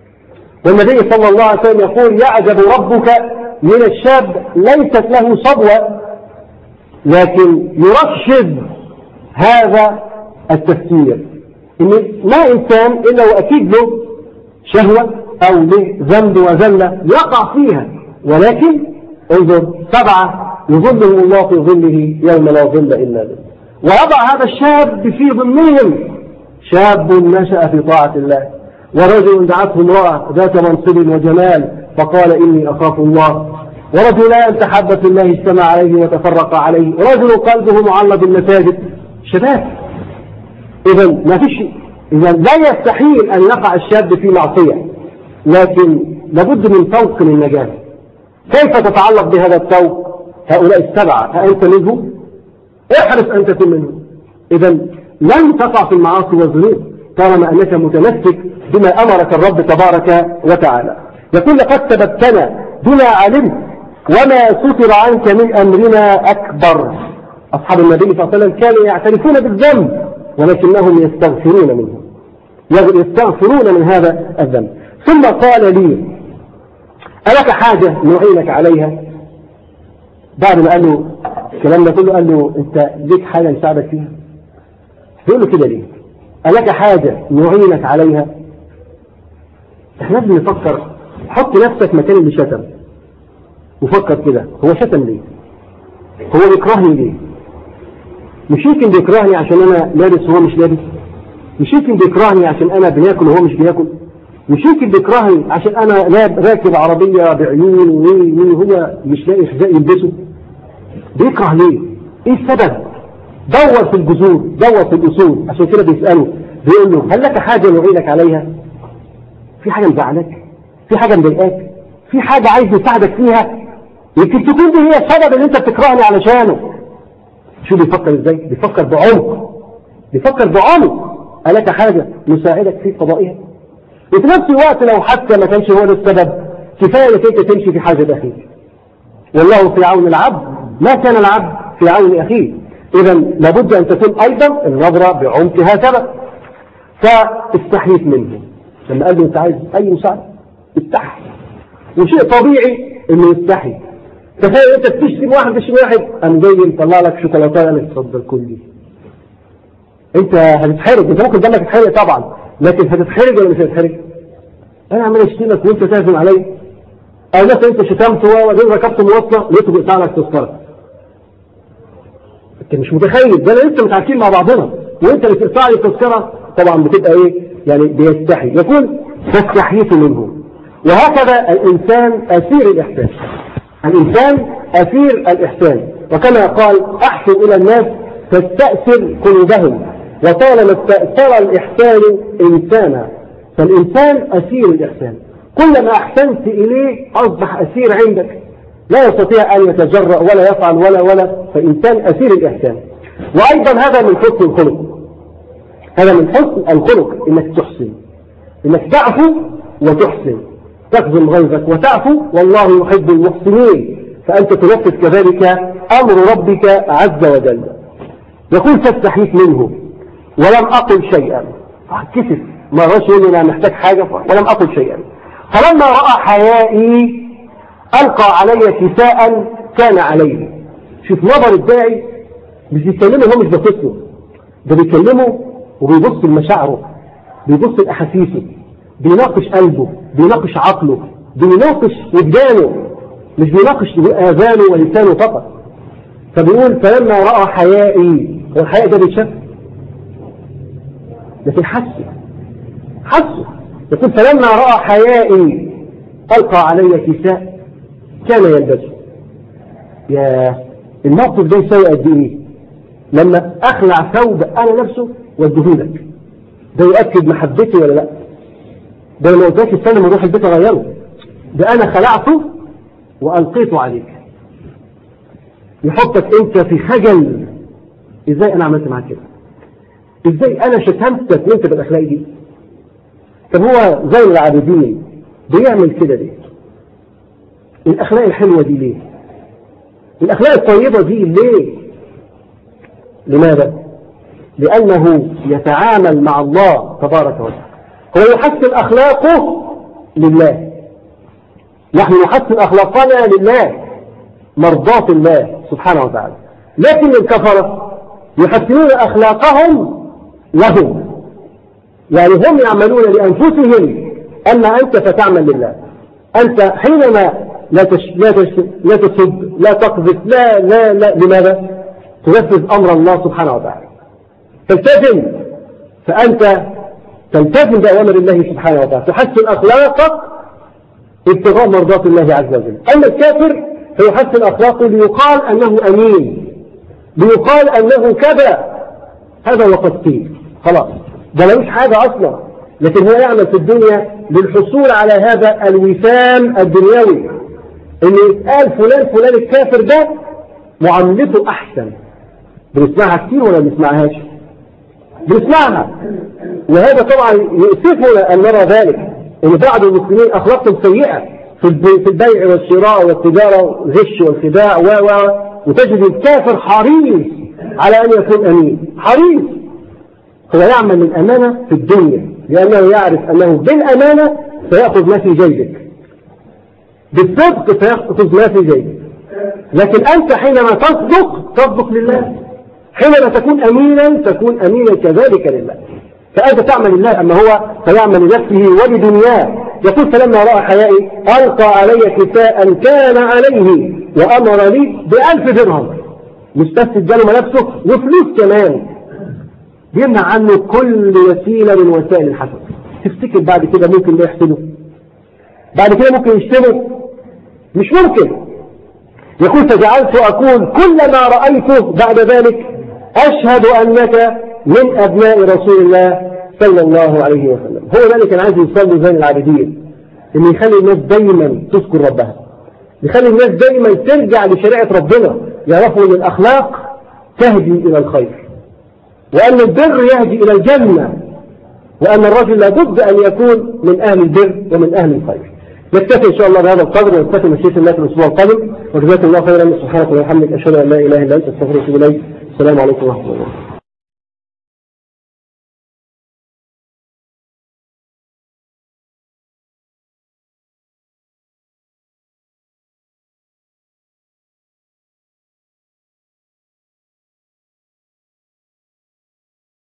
والنبي صلى الله عليه وسلم يقول يعجب ربك من الشاب ليست له صبوة لكن يرشد هذا التفسير، إن ما إنسان إلا وأكيد له شهوة أو له ذنب وزلة يقع فيها، ولكن انظر 7 يظلهم الله في ظله يوم لا ظل إلا ظله، ويضع هذا الشاب في ضمنهم شاب نشأ في طاعة الله، ورجل دعته امرأة ذات منصب وجمال فقال إني أخاف الله، ورجلان تحب في الله اجتمع عليه وتفرق عليه، ورجل قلبه معلق بالمساجد. شباب، إذا ما فيش، إذا لا يستحيل أن يقع الشاب في معصية، لكن لابد من طوق للنجاة. كيف تتعلق بهذا الطوق؟ هؤلاء 7 أنت منه؟ احرص أن تكون منه. إذا لن تقع في المعاصي والذنوب طالما أنك متمسك بما أمرك الرب تبارك وتعالى. يقول لقد ثبتنا بما علمت وما ستر عنك من أمرنا أكبر. أصحاب النبي صلى الله عليه وسلم كانوا يعترفون بالذنب ولكنهم يستغفرون منه، يستغفرون من هذا الذنب. ثم قال لي ألك حاجة نعينك عليها؟ بعد ما قال له الكلام ده كله قال له أنت ليك حاجة نساعدك فيها؟ يقول له كده ليه؟ ألك حاجة نعينك عليها؟ احنا لازم نفكر، حط نفسك مكان اللي شتم وفكر كده، هو شتم ليه؟ هو بيكرهني ليه؟ مش يمكن بيكرهني عشان أنا لابس وهو مش لابس؟ مش يمكن بيكرهني عشان أنا بناكل وهو مش بياكل؟ مش يمكن بيكرهني عشان أنا راكب عربية بعيون وهو مش لاقي حذاء يلبسه؟ بيكره ليه؟ إيه السبب؟ دور في الجذور، دور في الأصول. عشان كده بيسأله، بيقول له هل لك حاجة نعينك عليها؟ في حاجة مزعلك؟ في حاجة مضايقاك؟ في حاجة عايز نساعدك فيها؟ يمكن تكون دي هي السبب اللي انت بتكرهني علشانه. شو بيفكر ازاي؟ بيفكر بعمق، بيفكر بعمق. ألك حاجة نساعدك في قضائها؟ وفي نفس الوقت لو حتى ما كانش هو ده السبب، كفاية انك انت تمشي في حاجة أخيك. والله في عون العبد ما كان العبد في عون أخيه. إذا لابد أن تكون أيضا النظرة بعمقها سبب. فاستحيت منه لما قال له أنت عايز أي مساعدة استحي، وشيء طبيعي إنه يستحي. تخيل أنت بتشتم واحد قام جاي مطلع لك شوكولاتة قال لك اتفضل كل دي. أنت هتتحرج، أنت ممكن دمك يتحرق طبعا، لكن هتتحرج ولا مش هتتحرج؟ أنا عمال أشتمك وأنت تهجم علي، أو مثلا أنت شتمت وبعدين ركبت مواصلة لقيته بيقطع لك تذكرة. أنت مش متخيل، ده أنا لسه متعارفين مع بعضنا وأنت اللي تقطع لي التذكرة. طبعا بتبقى إيه؟ يعني بيستحي، يكون فاستحييت منه. وهكذا الإنسان أسير الإحسان، الإنسان أسير الإحسان. وكما قال أحسن إلى الناس فاستأثر قلوبهم، وطالما استأثر الإحسان إنسانا، فالإنسان أسير الإحسان. كلما أحسنت إليه أصبح أسير عندك، لا يستطيع أن يتجرأ ولا يفعل ولا، فإنسان أسير الإحسان. وأيضا هذا من حسن الخلق، هذا من حسن الخلق، إنك تحسن، إنك تعفو وتحسن، تكظم غيظك وتعفو، والله يحب المحسنين. فأنت تنفذ كذلك أمر ربك عز وجل. يقول فاستحيت منه ولم أقل شيئا، كسف ما رأيش يقول أنا محتاج حاجة ولم أقل شيئا. فلما رأى حيائي ألقى علي كساء كان عليه. شوف نظر الداعي، مش بيكلمه هو مش بيبص، ده بيكلمه وبيبص لمشاعره، بيبص لأحاسيسه، بيناقش قلبه، بيناقش عقله، بيناقش وجدانه، مش بيناقش آذانه ولسانه فقط. فبيقول فلما رأى حيائي، والحياء ده بيتشاف لكن حسه. يقول فلما رأى حيائي ألقى علي كساء كان يلبسه. يا الموقف ده يسوي قد ايه لما أخلع ثوب أنا نفسه وادهولك، ده يؤكد محبتي ولا لا؟ ده لو اداك السنة من روح البيت أغيره، ده أنا خلعته وألقيته عليك. يحطك أنت في خجل، إزاي أنا عملت معك كده؟ إزاي أنا شتمتك وأنت بالأخلاق دي؟ طب هو زي العابدين بيعمل كده ليه؟ الأخلاق الحلوة دي ليه؟ الأخلاق الطيبة دي ليه؟ لماذا؟ لأنه يتعامل مع الله تبارك وتعالى، هو يحسن أخلاقه لله، نحن نحسن أخلاقنا لله مرضاة الله سبحانه وتعالى. لكن الكفرة يحسنون أخلاقهم لهم، يعني هم يعملون لأنفسهم، أما أنت فتعمل لله. أنت حينما لا تسب، لا تقذف، لا لماذا؟ تنفذ أمر الله سبحانه وتعالى، تلتزم، فأنت تلتزم بأوامر الله سبحانه وتعالى، تحسن أخلاقك ابتغاء مرضات الله عز وجل. أما الكافر فيحسن أخلاقه ليقال أنه أمين، ليقال أنه كذا، هذا وقد قيل خلاص، ده ملوش حاجة أصلا، لكن هو يعمل في الدنيا للحصول على هذا الوسام الدنيوي، إن يتقال فلان الكافر ده معاملته أحسن. بنسمعها كتير ولا بنسمعهاش؟ بنسمعها، وهذا طبعا يؤسفنا أن نرى ذلك، إن بعض المسلمين أخلاقهم سيئة في البيع والشراء والتجارة، غش والخداع وتجد الكافر حريص على أن يكون أمين، حريص. هو يعمل من أمانة في الدنيا لأنه يعرف أنه بالأمانة سيأخذ ما في جيبك، بالصدق سيأخذ ما في جيبك. لكن أنت حينما تصدق لله، حينما تكون أمينا كذلك لله، فأنت تعمل لله، أما هو فيعمل لنفسه ولدنياه. يقول فلما رأى حيائي ألقى علي كساء كان عليه وأمر لي ب1000 درهم، مش بس اداله ملابسه وفلوس كمان، بيمنع عنه كل وسيلة من وسائل الحسد. تفتكر بعد كده ممكن ده يحسده؟ بعد كده ممكن يشتمه؟ مش ممكن. يقول فجعلت أقول كلما رأيته بعد ذلك أشهد أنك من أبناء رسول الله صلى الله عليه وسلم. هو ذلك كان عايز يصلي زي العابدين، إنه يخلي الناس دايما تذكر ربها، يخلي الناس دايما ترجع لشريعة ربنا، يعرفوا أن الأخلاق تهدي إلى الخير، وأن البر يهدي إلى الجنة، وأن الرجل لابد أن يكون من أهل البر ومن أهل الخير. نكتفي إن شاء الله بهذا القدر، ونكتفي مشيئة الله في الأسبوع القادم، وجزاكم الله خيرا. سبحانك اللهم وبحمدك، أشهد أن لا إله إلا أنت، أستغفرك وأتوب إليك. السلام عليكم ورحمة الله.